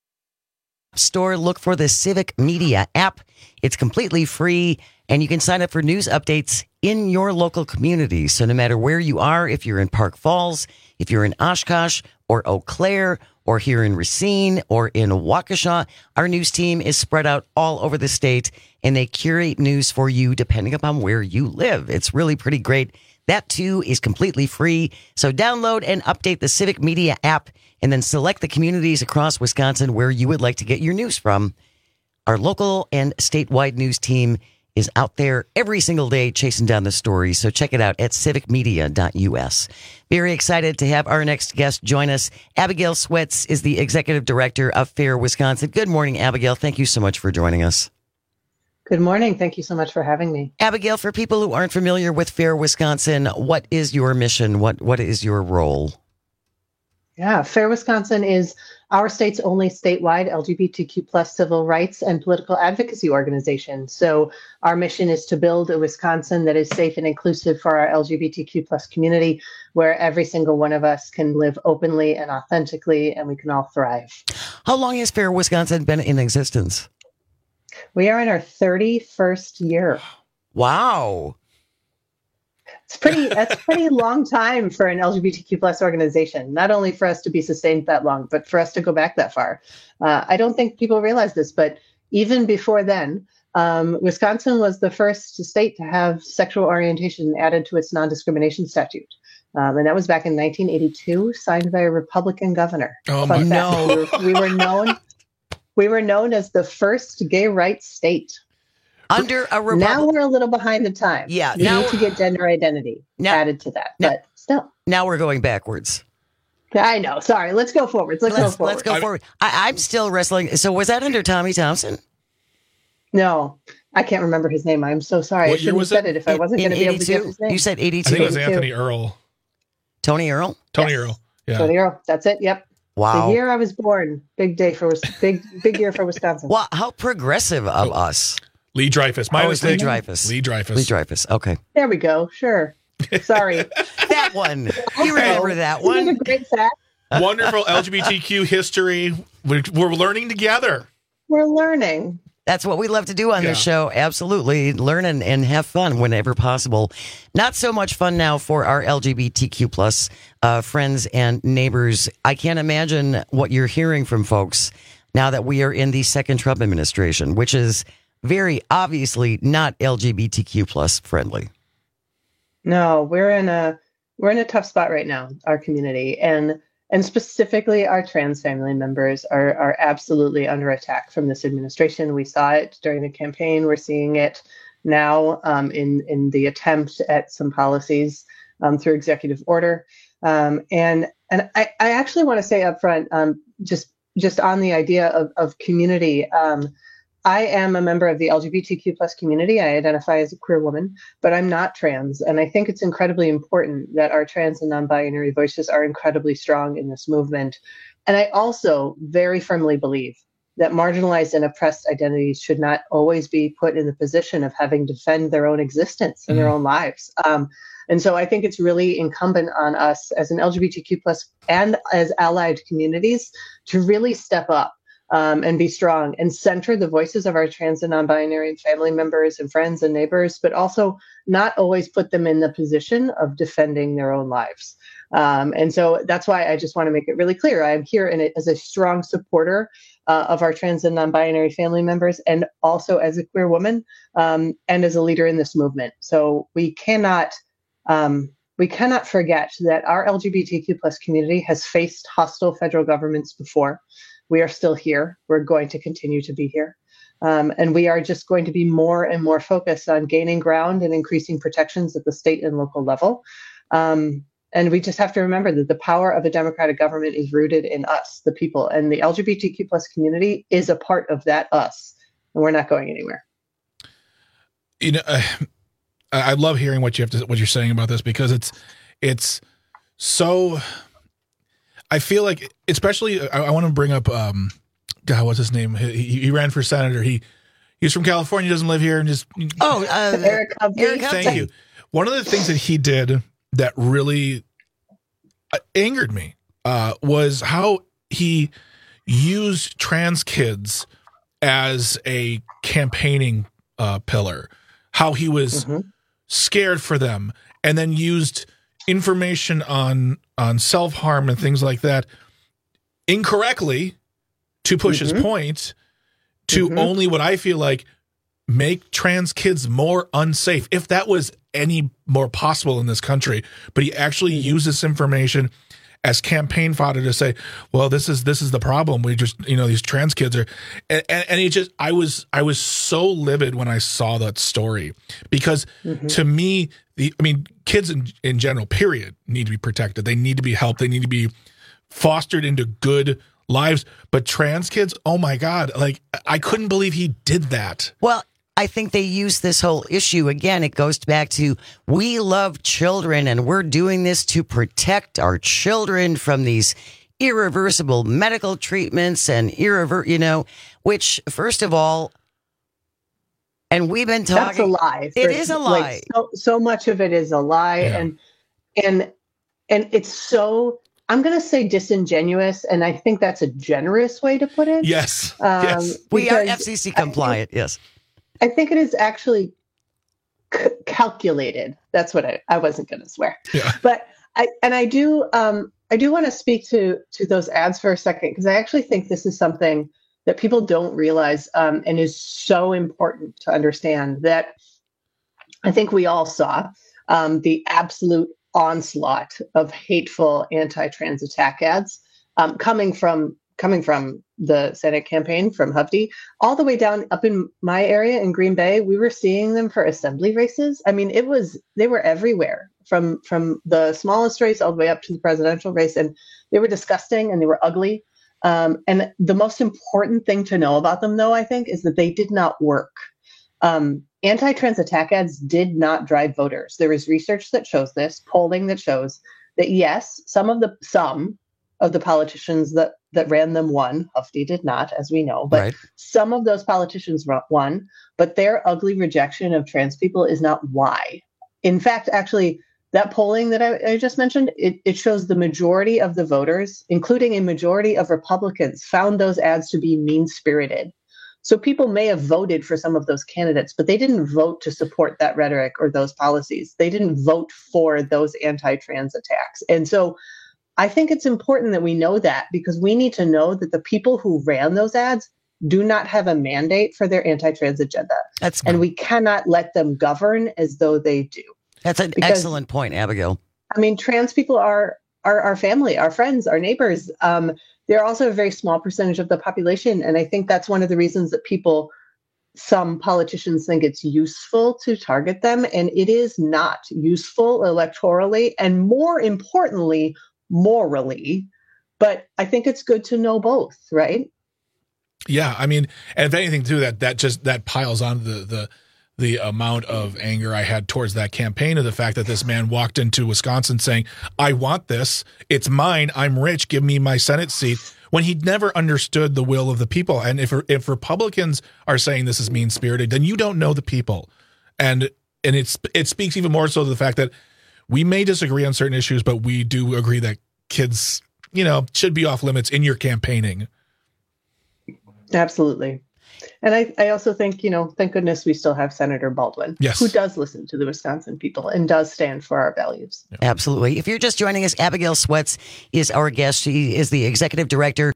Store, look for the Civic Media app. It's completely free, and you can sign up for news updates in your local community. So no matter where you are, if you're in Park Falls, if you're in Oshkosh or Eau Claire, or here in Racine or in Waukesha, our news team is spread out all over the state, and they curate news for you depending upon where you live. It's really pretty great. That, too, is completely free. So download and update the Civic Media app, and then select the communities across Wisconsin where you would like to get your news from. Our local and statewide news team is out there every single day chasing down the stories. So check it out at civicmedia.us. Very excited to have our next guest join us. Abigail Swets is the executive director of FAIR Wisconsin. Good morning, Abigail. Thank you so much for joining us. Good morning. Thank you so much for having me. Abigail, for people who aren't familiar with FAIR Wisconsin, what is your mission? What is your role? Yeah, FAIR Wisconsin is our state's only statewide LGBTQ plus civil rights and political advocacy organization. So our mission is to build a Wisconsin that is safe and inclusive for our LGBTQ plus community, where every single one of us can live openly and authentically, and we can all thrive. How long has FAIR Wisconsin been in existence? We are in our 31st year. Wow. That's a pretty long time for an LGBTQ plus organization, not only for us to be sustained that long, but for us to go back that far. I don't think people realize this, but even before then, Wisconsin was the first state to have sexual orientation added to its non-discrimination statute. And that was back in 1982, signed by a Republican governor. Oh, my no. We were known as the first gay rights state. Under a Now we're a little behind the time. Yeah. We need to get gender identity added to that. But still. Now we're going backwards. I know. Sorry. Let's go forward. Let's go forward. I'm still wrestling. So was that under Tommy Thompson? No. I can't remember his name. I'm so sorry. What I should have said it if I wasn't going to be able to get his name. You said 82. I think it was Anthony Earl. Tony Earl? Tony Earl. Yeah. Tony Earl. That's it. Yep. Wow. The year I was born. Big day for big year for Wisconsin. Well, how progressive of us. Lee Dreyfus. My mistake. Lee Dreyfus. Okay. There we go. Sure. Sorry. That one. You remember that one. A great fact. Wonderful LGBTQ history. We're learning together. We're learning. That's what we love to do on this show. Absolutely. Learn and have fun whenever possible. Not so much fun now for our LGBTQ plus friends and neighbors. I can't imagine what you're hearing from folks now that we are in the second Trump administration, which is very obviously not LGBTQ plus friendly. No, we're in a tough spot right now, our community, and specifically our trans family members are absolutely under attack from this administration. We saw it during the campaign. We're seeing it now in the attempt at some policies through executive order. And I actually want to say up front, just on the idea of community, I am a member of the LGBTQ plus community. I identify as a queer woman, but I'm not trans. And I think it's incredibly important that our trans and non-binary voices are incredibly strong in this movement. And I also very firmly believe that marginalized and oppressed identities should not always be put in the position of having to defend their own existence and their own lives. And so I think it's really incumbent on us as an LGBTQ plus and as allied communities to really step up and be strong and center the voices of our trans and non-binary family members and friends and neighbors, but also not always put them in the position of defending their own lives. And so that's why I just want to make it really clear. I'm here as a strong supporter of our trans and non-binary family members, and also as a queer woman and as a leader in this movement. So we cannot forget that our LGBTQ plus community has faced hostile federal governments before. We are still here. We're going to continue to be here. And we are just going to be more and more focused on gaining ground and increasing protections at the state and local level. And we just have to remember that the power of a democratic government is rooted in us, the people, and the LGBTQ plus community is a part of that us. and we're not going anywhere. You know, I love hearing what you're saying about this, because it's so. I feel like, especially, I want to bring up, God, what's his name? He ran for senator. He's from California, doesn't live here, and just Eric Hovde. Thank you. One of the things that he did that really angered me was how he used trans kids as a campaigning pillar. How he was scared for them, and then used information on self-harm and things like that incorrectly to push his point to only what I feel like make trans kids more unsafe, if that was any more possible in this country. But he actually used this information as campaign fodder to say, well, this is the problem. We just, these trans kids are, and he just, I was so livid when I saw that story, because to me, kids in general, period, need to be protected. They need to be helped. They need to be fostered into good lives. But trans kids, oh my God, like, I couldn't believe he did that. Well, I think they use this whole issue again. It goes back to, we love children and we're doing this to protect our children from these irreversible medical treatments and which, first of all, and we've been talking. That's a lie. It is a lie. Like, so much of it is a lie, and it's so, I'm going to say, disingenuous, and I think that's a generous way to put it. Yes. Yes. We are FCC compliant. Yes. I think it is actually calculated. That's what I wasn't going to swear. Yeah. But I do want to speak to those ads for a second, because I actually think this is something that people don't realize, and is so important to understand, that I think we all saw the absolute onslaught of hateful anti-trans attack ads coming from the Senate campaign, from Hovde, all the way down up in my area in Green Bay. We were seeing them for assembly races. I mean, they were everywhere, from the smallest race all the way up to the presidential race, and they were disgusting and they were ugly. And the most important thing to know about them, though, I think, is that they did not work. Anti-trans attack ads did not drive voters. There is research that shows this, polling that shows that, yes, some of the politicians that ran them won. Hovde did not, as we know, but some of those politicians won. But their ugly rejection of trans people is not why. In fact, actually, that polling that I just mentioned, it shows the majority of the voters, including a majority of Republicans, found those ads to be mean-spirited. So people may have voted for some of those candidates, but they didn't vote to support that rhetoric or those policies. They didn't vote for those anti-trans attacks. And so I think it's important that we know that, because we need to know that the people who ran those ads do not have a mandate for their anti-trans agenda. And we cannot let them govern as though they do. That's an excellent point, Abigail. I mean, trans people are our family, our friends, our neighbors. They're also a very small percentage of the population. And I think that's one of the reasons that some politicians think it's useful to target them. And it is not useful electorally, and more importantly, morally. But I think it's good to know both, right? Yeah, I mean, and if anything, too, that piles on the amount of anger I had towards that campaign, of the fact that this man walked into Wisconsin saying, I want this, it's mine, I'm rich, give me my Senate seat, when he never understood the will of the people. And if Republicans are saying this is mean-spirited, then you don't know the people. And it speaks even more so to the fact that we may disagree on certain issues, but we do agree that kids, should be off limits in your campaigning. Absolutely. And I also think, thank goodness we still have Senator Baldwin, who does listen to the Wisconsin people and does stand for our values. Yeah. Absolutely. If you're just joining us, Abigail Sweats is our guest. She is the executive director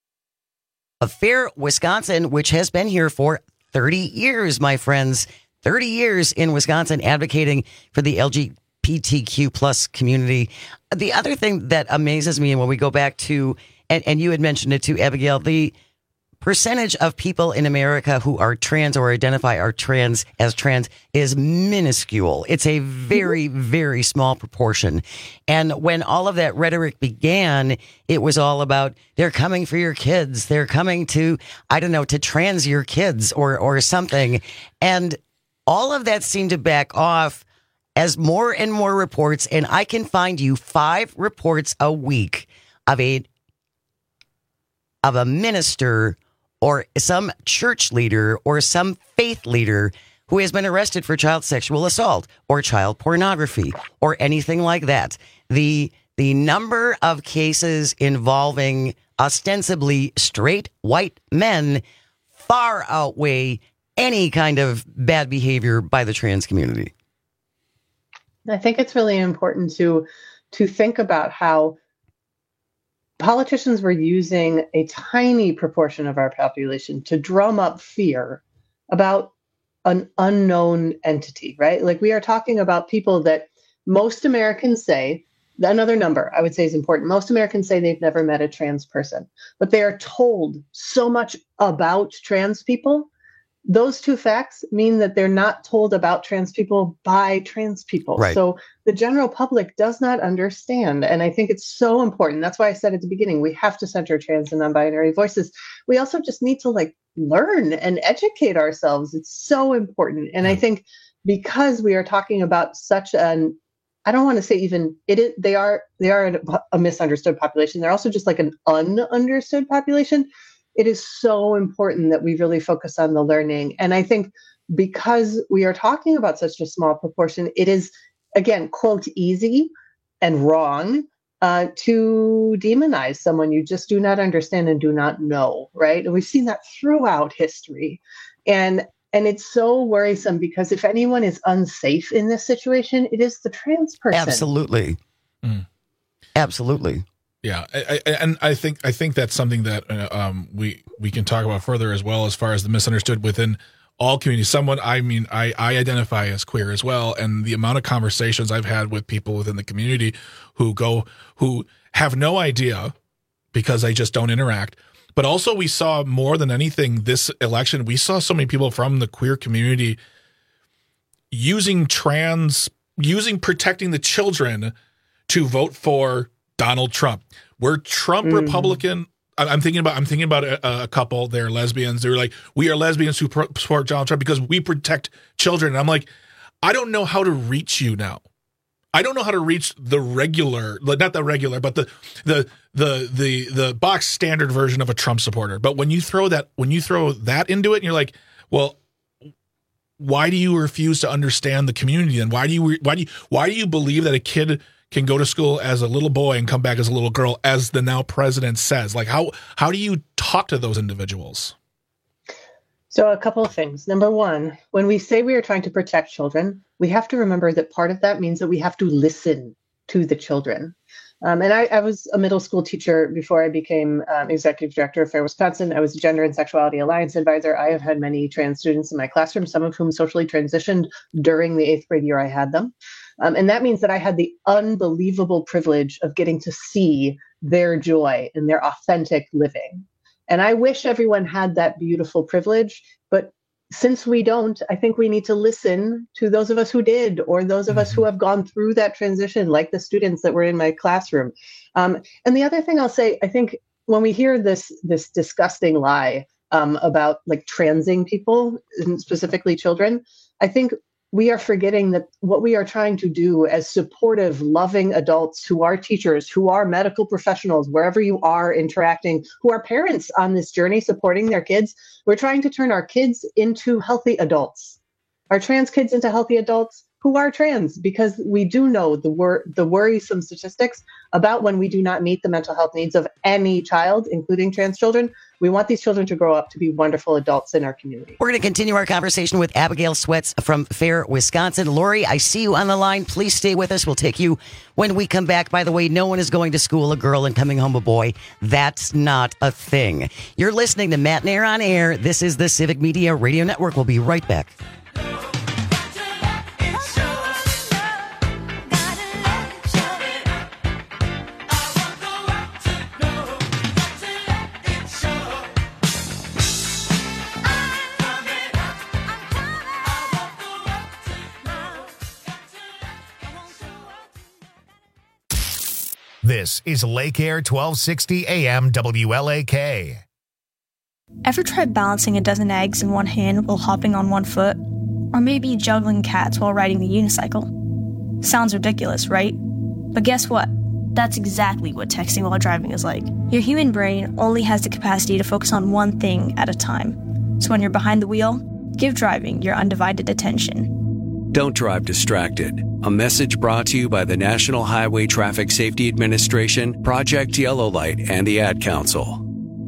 of FAIR Wisconsin, which has been here for 30 years, my friends. 30 years in Wisconsin advocating for the LGBTQ plus community. The other thing that amazes me, and when we go back to, and you had mentioned it too, Abigail, the percentage of people in America who are trans or identify as trans is minuscule. It's a very, very small proportion. And when all of that rhetoric began, it was all about they're coming for your kids. They're coming to, I don't know, to trans your kids or something. And all of that seemed to back off as more and more reports. And I can find you 5 reports a week of a minister or some church leader or some faith leader who has been arrested for child sexual assault or child pornography or anything like that. The number of cases involving ostensibly straight white men far outweigh any kind of bad behavior by the trans community. I think it's really important to think about how politicians were using a tiny proportion of our population to drum up fear about an unknown entity, right? Like, we are talking about people that most Americans say, another number I would say is important. Most Americans say they've never met a trans person, but they are told so much about trans people. Those two facts mean that they're not told about trans people by trans people. Right. So the general public does not understand. And I think it's so important. That's why I said at the beginning, we have to center trans and non-binary voices. We also just need to learn and educate ourselves. It's so important. And I think because we are talking about such an, I don't want to say even they are a misunderstood population. They're also just like an ununderstood population. It is so important that we really focus on the learning. And I think because we are talking about such a small proportion, it is, again, quote, easy and wrong to demonize someone you just do not understand and do not know, right? And we've seen that throughout history. And it's so worrisome because if anyone is unsafe in this situation, it is the trans person. Absolutely. Absolutely. Yeah, I think that's something that we can talk about further as well, as far as the misunderstood within all communities. I identify as queer as well, and the amount of conversations I've had with people within the community who have no idea because they just don't interact. But also, we saw more than anything this election, we saw so many people from the queer community using protecting the children to vote for Donald Trump. We're Trump Republican. I'm thinking about a couple. They're lesbians. They're like, we are lesbians who support Donald Trump because we protect children. And I'm like, I don't know how to reach you now. I don't know how to reach the regular, not the regular, but the box standard version of a Trump supporter. But when you throw that into it, and you're like, well, why do you refuse to understand the community? And why do you believe that a kid can go to school as a little boy and come back as a little girl, as the now president says? Like, how do you talk to those individuals? So a couple of things. Number one, when we say we are trying to protect children, we have to remember that part of that means that we have to listen to the children. And I was a middle school teacher before I became executive director of Fair Wisconsin. I was a Gender and Sexuality Alliance advisor. I have had many trans students in my classroom, some of whom socially transitioned during the 8th grade year I had them. And that means that I had the unbelievable privilege of getting to see their joy and their authentic living. And I wish everyone had that beautiful privilege. But since we don't, I think we need to listen to those of us who did, or those of us who have gone through that transition, like the students that were in my classroom. And the other thing I'll say, I think when we hear this disgusting lie about transing people, and specifically children, I think we are forgetting that what we are trying to do as supportive, loving adults who are teachers, who are medical professionals, wherever you are interacting, who are parents on this journey supporting their kids, we're trying to turn our kids into healthy adults, our trans kids into healthy adults who are trans, because we do know the worrisome statistics about when we do not meet the mental health needs of any child, including trans children. We want these children to grow up to be wonderful adults in our community. We're going to continue our conversation with Abigail Sweats from Fair Wisconsin. Lori, I see you on the line. Please stay with us. We'll take you when we come back. By the way, no one is going to school a girl and coming home a boy. That's not a thing. You're listening to Matt Nair on Air. This is the Civic Media Radio Network. We'll be right back. This is Lake Air 1260 AM WLAK. Ever tried balancing a dozen eggs in one hand while hopping on one foot? Or maybe juggling cats while riding the unicycle? Sounds ridiculous, right? But guess what? That's exactly what texting while driving is like. Your human brain only has the capacity to focus on one thing at a time. So when you're behind the wheel, give driving your undivided attention. Don't drive distracted. A message brought to you by the National Highway Traffic Safety Administration, Project Yellow Light, and the Ad Council.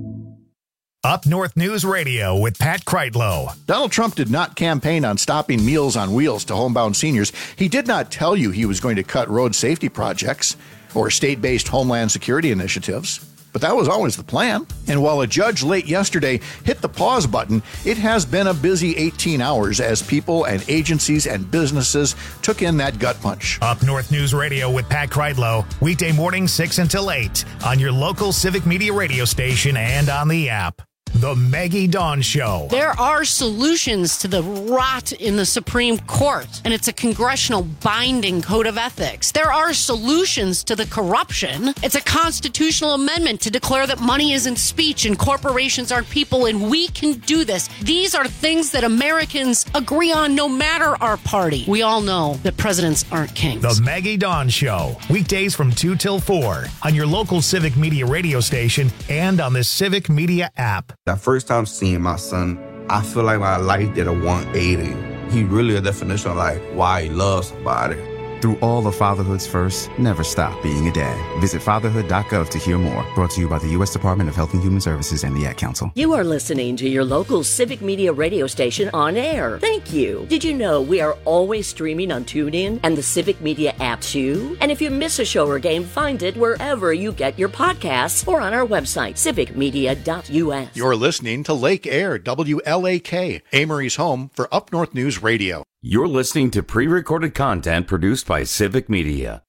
Up North News Radio with Pat Kreitlow. Donald Trump did not campaign on stopping Meals on Wheels to homebound seniors. He did not tell you he was going to cut road safety projects or state-based homeland security initiatives. But that was always the plan. And while a judge late yesterday hit the pause button, it has been a busy 18 hours as people and agencies and businesses took in that gut punch. Up North News Radio with Pat Kreitlow, weekday morning 6 until 8 on your local Civic Media radio station and on the app. The Maggie Dawn Show. There are solutions to the rot in the Supreme Court, and it's a congressional binding code of ethics. There are solutions to the corruption. It's a constitutional amendment to declare that money isn't speech and corporations aren't people, and we can do this. These are things that Americans agree on no matter our party. We all know that presidents aren't kings. The Maggie Dawn Show. Weekdays from 2 till 4 on your local Civic Media radio station and on the Civic Media app. The first time seeing my son, I feel like my life did a 180. He really a definition of like why he loves somebody. Through all of fatherhood's first, never stop being a dad. Visit fatherhood.gov to hear more. Brought to you by the U.S. Department of Health and Human Services and the Ad Council. You are listening to your local Civic Media radio station on air. Thank you. Did you know we are always streaming on TuneIn and the Civic Media app too? And if you miss a show or game, find it wherever you get your podcasts or on our website, civicmedia.us. You're listening to Lake Air, WLAK, Amory's home for Up North News Radio. You're listening to pre-recorded content produced by Civic Media.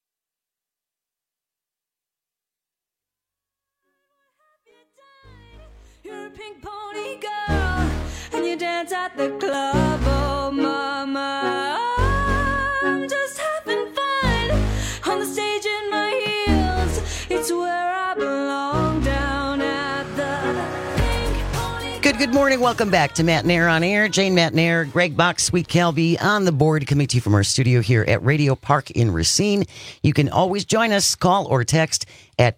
You're a pink pony girl, and you dance at the club, oh mama. I'm just having fun on the stage in my heels. It's where I belong, down at the pink pony. Good morning. Welcome back to Matt Nair on Air. Jane Matt Nair, Greg Bach, Sweet Calby on the board, coming to you from our studio here at Radio Park in Racine. You can always join us, call or text at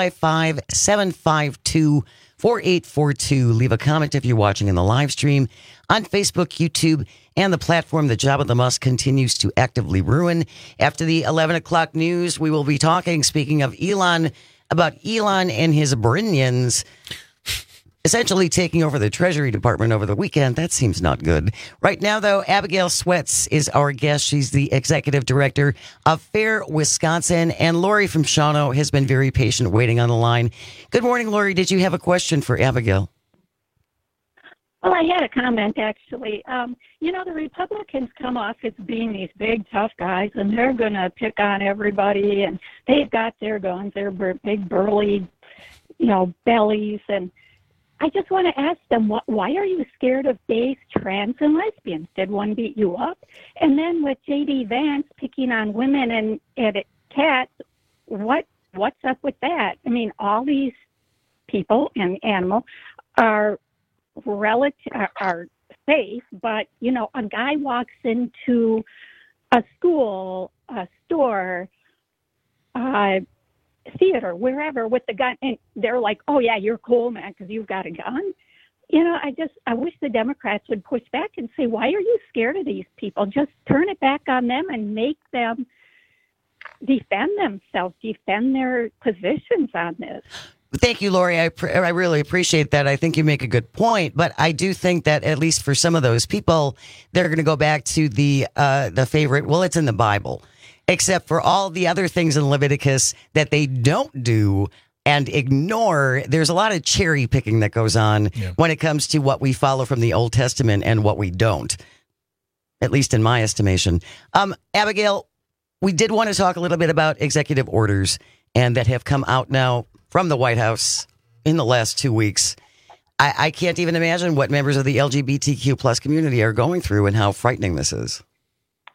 855-752-4842. Leave a comment if you're watching in the live stream on Facebook, YouTube, and the platform the Job of the Month continues to actively ruin. After the 11 o'clock news, we will be talking, speaking of Elon, about Elon and his Brinions essentially taking over the Treasury Department over the weekend. That seems not good. Right now, though, Abigail Sweats is our guest. She's the executive director of FAIR Wisconsin. And Lori from Shawano has been very patient waiting on the line. Good morning, Lori. Did you have a question for Abigail? Well, I had a comment, actually. The Republicans come off as being these big, tough guys, and they're going to pick on everybody, and they've got their guns, their big, burly, bellies, and I just want to ask them, why are you scared of gays, trans, and lesbians? Did one beat you up? And then with J.D. Vance picking on women and cats, what's up with that? I mean, all these people and animals are safe, but, a guy walks into a school, a store, theater, wherever, with the gun, and they're like, oh yeah, you're cool, man, because you've got a gun. I wish the Democrats would push back and say, why are you scared of these people? Just turn it back on them and make them defend themselves, defend their positions on this. Thank you, Lori. I really appreciate that. I think you make a good point, but I do think that at least for some of those people, they're going to go back to the favorite. Well, it's in the Bible, except for all the other things in Leviticus that they don't do and ignore. There's a lot of cherry picking that goes on when it comes to what we follow from the Old Testament and what we don't, at least in my estimation. Abigail, we did want to talk a little bit about executive orders and that have come out now from the White House in the last 2 weeks. I can't even imagine what members of the LGBTQ plus community are going through and how frightening this is.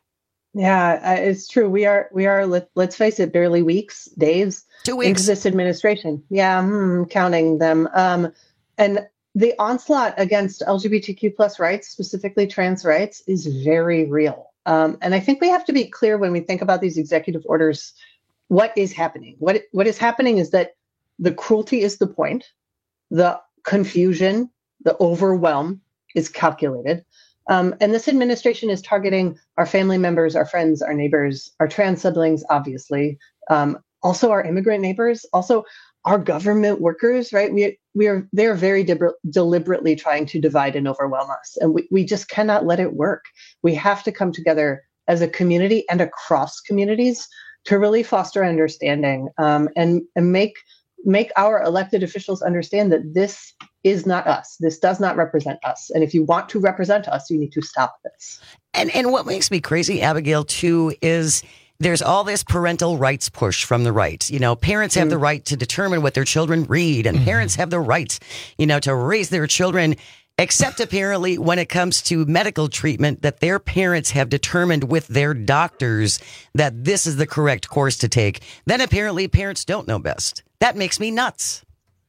Yeah, it's true. We are. Let's face it, barely weeks, days, 2 weeks into this administration. Yeah, counting them. And the onslaught against LGBTQ plus rights, specifically trans rights, is very real. And I think we have to be clear when we think about these executive orders, what is happening. What is happening is that the cruelty is the point, the confusion, the overwhelm is calculated. And this administration is targeting our family members, our friends, our neighbors, our trans siblings, obviously, also our immigrant neighbors, also our government workers, right? They're very deliberately trying to divide and overwhelm us. And we just cannot let it work. We have to come together as a community and across communities to really foster understanding and make our elected officials understand that this is not us. This does not represent us. And if you want to represent us, you need to stop this. And what makes me crazy, Abigail, too, is there's all this parental rights push from the right. You know, parents have the right to determine what their children read, and parents have the right, to raise their children, except apparently when it comes to medical treatment that their parents have determined with their doctors that this is the correct course to take. Then apparently parents don't know best. That makes me nuts.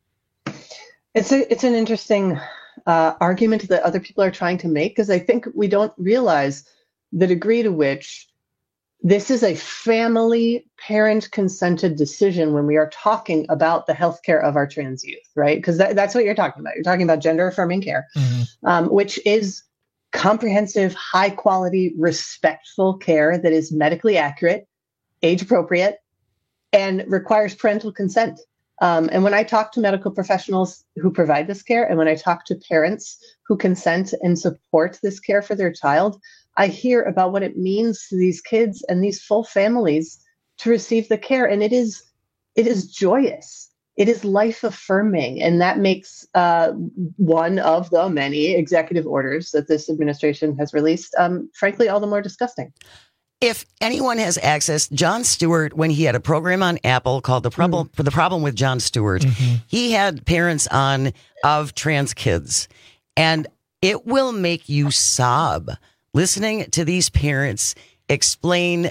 It's an interesting argument that other people are trying to make, because I think we don't realize the degree to which this is a family parent consented decision when we are talking about the healthcare of our trans youth, right? Because that's what you're talking about. You're talking about gender affirming care, which is comprehensive, high quality, respectful care that is medically accurate, age appropriate, and requires parental consent. And when I talk to medical professionals who provide this care, and when I talk to parents who consent and support this care for their child, I hear about what it means to these kids and these full families to receive the care. And it is joyous. It is life affirming. And that makes one of the many executive orders that this administration has released, frankly, all the more disgusting. If anyone has access, Jon Stewart, when he had a program on Apple called The Problem with Jon Stewart, he had parents on of trans kids, and it will make you sob listening to these parents explain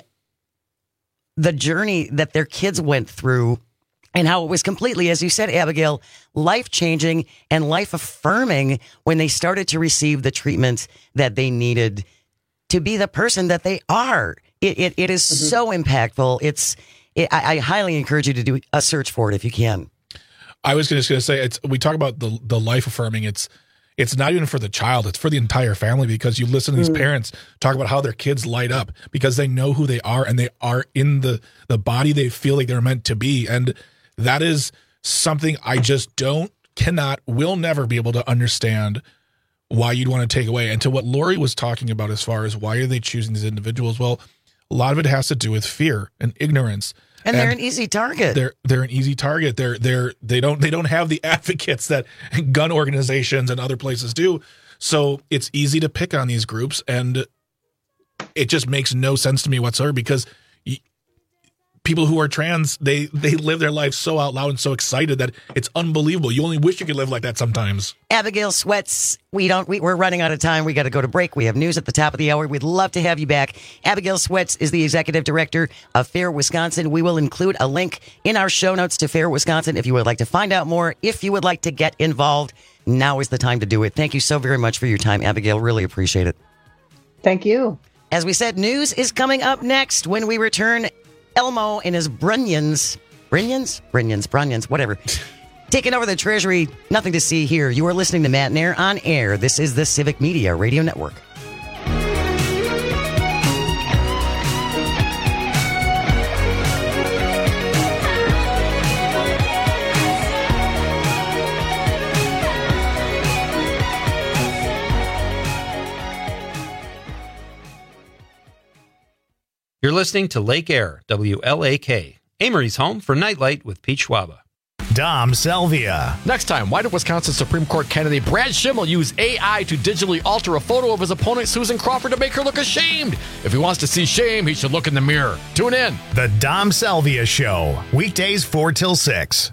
the journey that their kids went through and how it was completely, as you said, Abigail, life-changing and life-affirming when they started to receive the treatment that they needed to be the person that they are. It is so impactful. I highly encourage you to do a search for it if you can. I was just going to say, we talk about the life affirming. It's not even for the child; it's for the entire family, because you listen to these parents talk about how their kids light up because they know who they are and they are in the body they feel like they're meant to be, and that is something I just will never be able to understand why you'd want to take away. And to what Lori was talking about as far as why are they choosing these individuals, well, a lot of it has to do with fear and ignorance. And they're an easy target. They're an easy target. They don't have the advocates that gun organizations and other places do. So it's easy to pick on these groups, and it just makes no sense to me whatsoever, because people who are trans, they live their life so out loud and so excited that it's unbelievable. You only wish you could live like that sometimes. Abigail Sweats, we're running out of time. We got to go to break. We have news at the top of the hour. We'd love to have you back. Abigail Sweats is the executive director of FAIR Wisconsin. We will include a link in our show notes to FAIR Wisconsin if you would like to find out more. If you would like to get involved, now is the time to do it. Thank you so very much for your time, Abigail. Really appreciate it. Thank you. As we said, news is coming up next when we return. Elmo and his Brunyons, whatever, taking over the Treasury. Nothing to see here. You are listening to Matt and Air on air. This is the Civic Media Radio Network. You're listening to Lake Air, WLAK, Amory's home for Nightlight with Pete Schwaba. Dom Salvia. Next time, why did Wisconsin Supreme Court candidate Brad Schimmel use AI to digitally alter a photo of his opponent Susan Crawford to make her look ashamed? If he wants to see shame, he should look in the mirror. Tune in. The Dom Salvia Show, weekdays 4 till 6.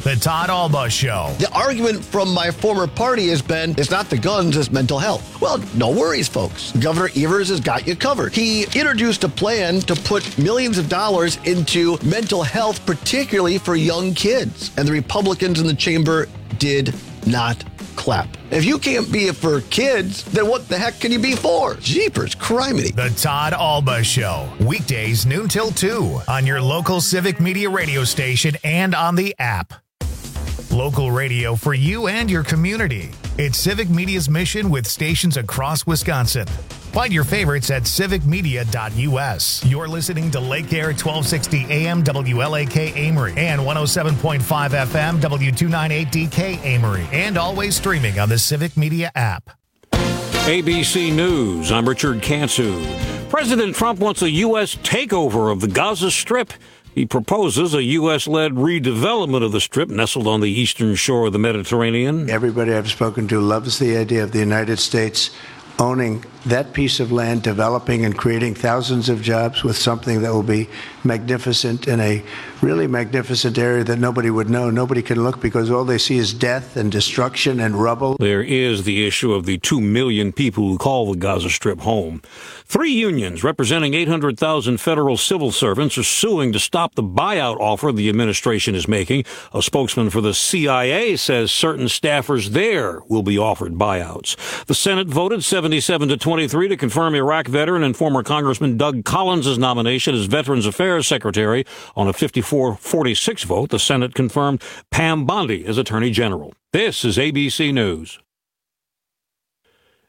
The Todd Alba Show. The argument from my former party has been, it's not the guns, it's mental health. Well, no worries, folks. Governor Evers has got you covered. He introduced a plan to put millions of dollars into mental health, particularly for young kids. And the Republicans in the chamber did not clap. If you can't be it for kids, then what the heck can you be for? Jeepers, criminy. The Todd Alba Show. Weekdays noon till 2 on your local Civic Media radio station and on the app. Local radio for you and your community. It's Civic Media's mission with stations across Wisconsin. Find your favorites at civicmedia.us. You're listening to Lake Air 1260 AM WLAK Amory and 107.5 FM W298DK Amory, and always streaming on the Civic Media app. ABC News, I'm Richard Kansu. President Trump wants a U.S. takeover of the Gaza Strip. He proposes a U.S.-led redevelopment of the Strip nestled on the eastern shore of the Mediterranean. Everybody I've spoken to loves the idea of the United States owning that piece of land, developing and creating thousands of jobs with something that will be magnificent in a really magnificent area that nobody would know. Nobody can look because all they see is death and destruction and rubble. There is the issue of the 2 million people who call the Gaza Strip home. 3 unions representing 800,000 federal civil servants are suing to stop the buyout offer the administration is making. A spokesman for the CIA says certain staffers there will be offered buyouts. The Senate voted 77-23 to confirm Iraq veteran and former Congressman Doug Collins' nomination as Veterans Affairs Secretary. On a 54-46 vote, the Senate confirmed Pam Bondi as Attorney General. This is ABC News.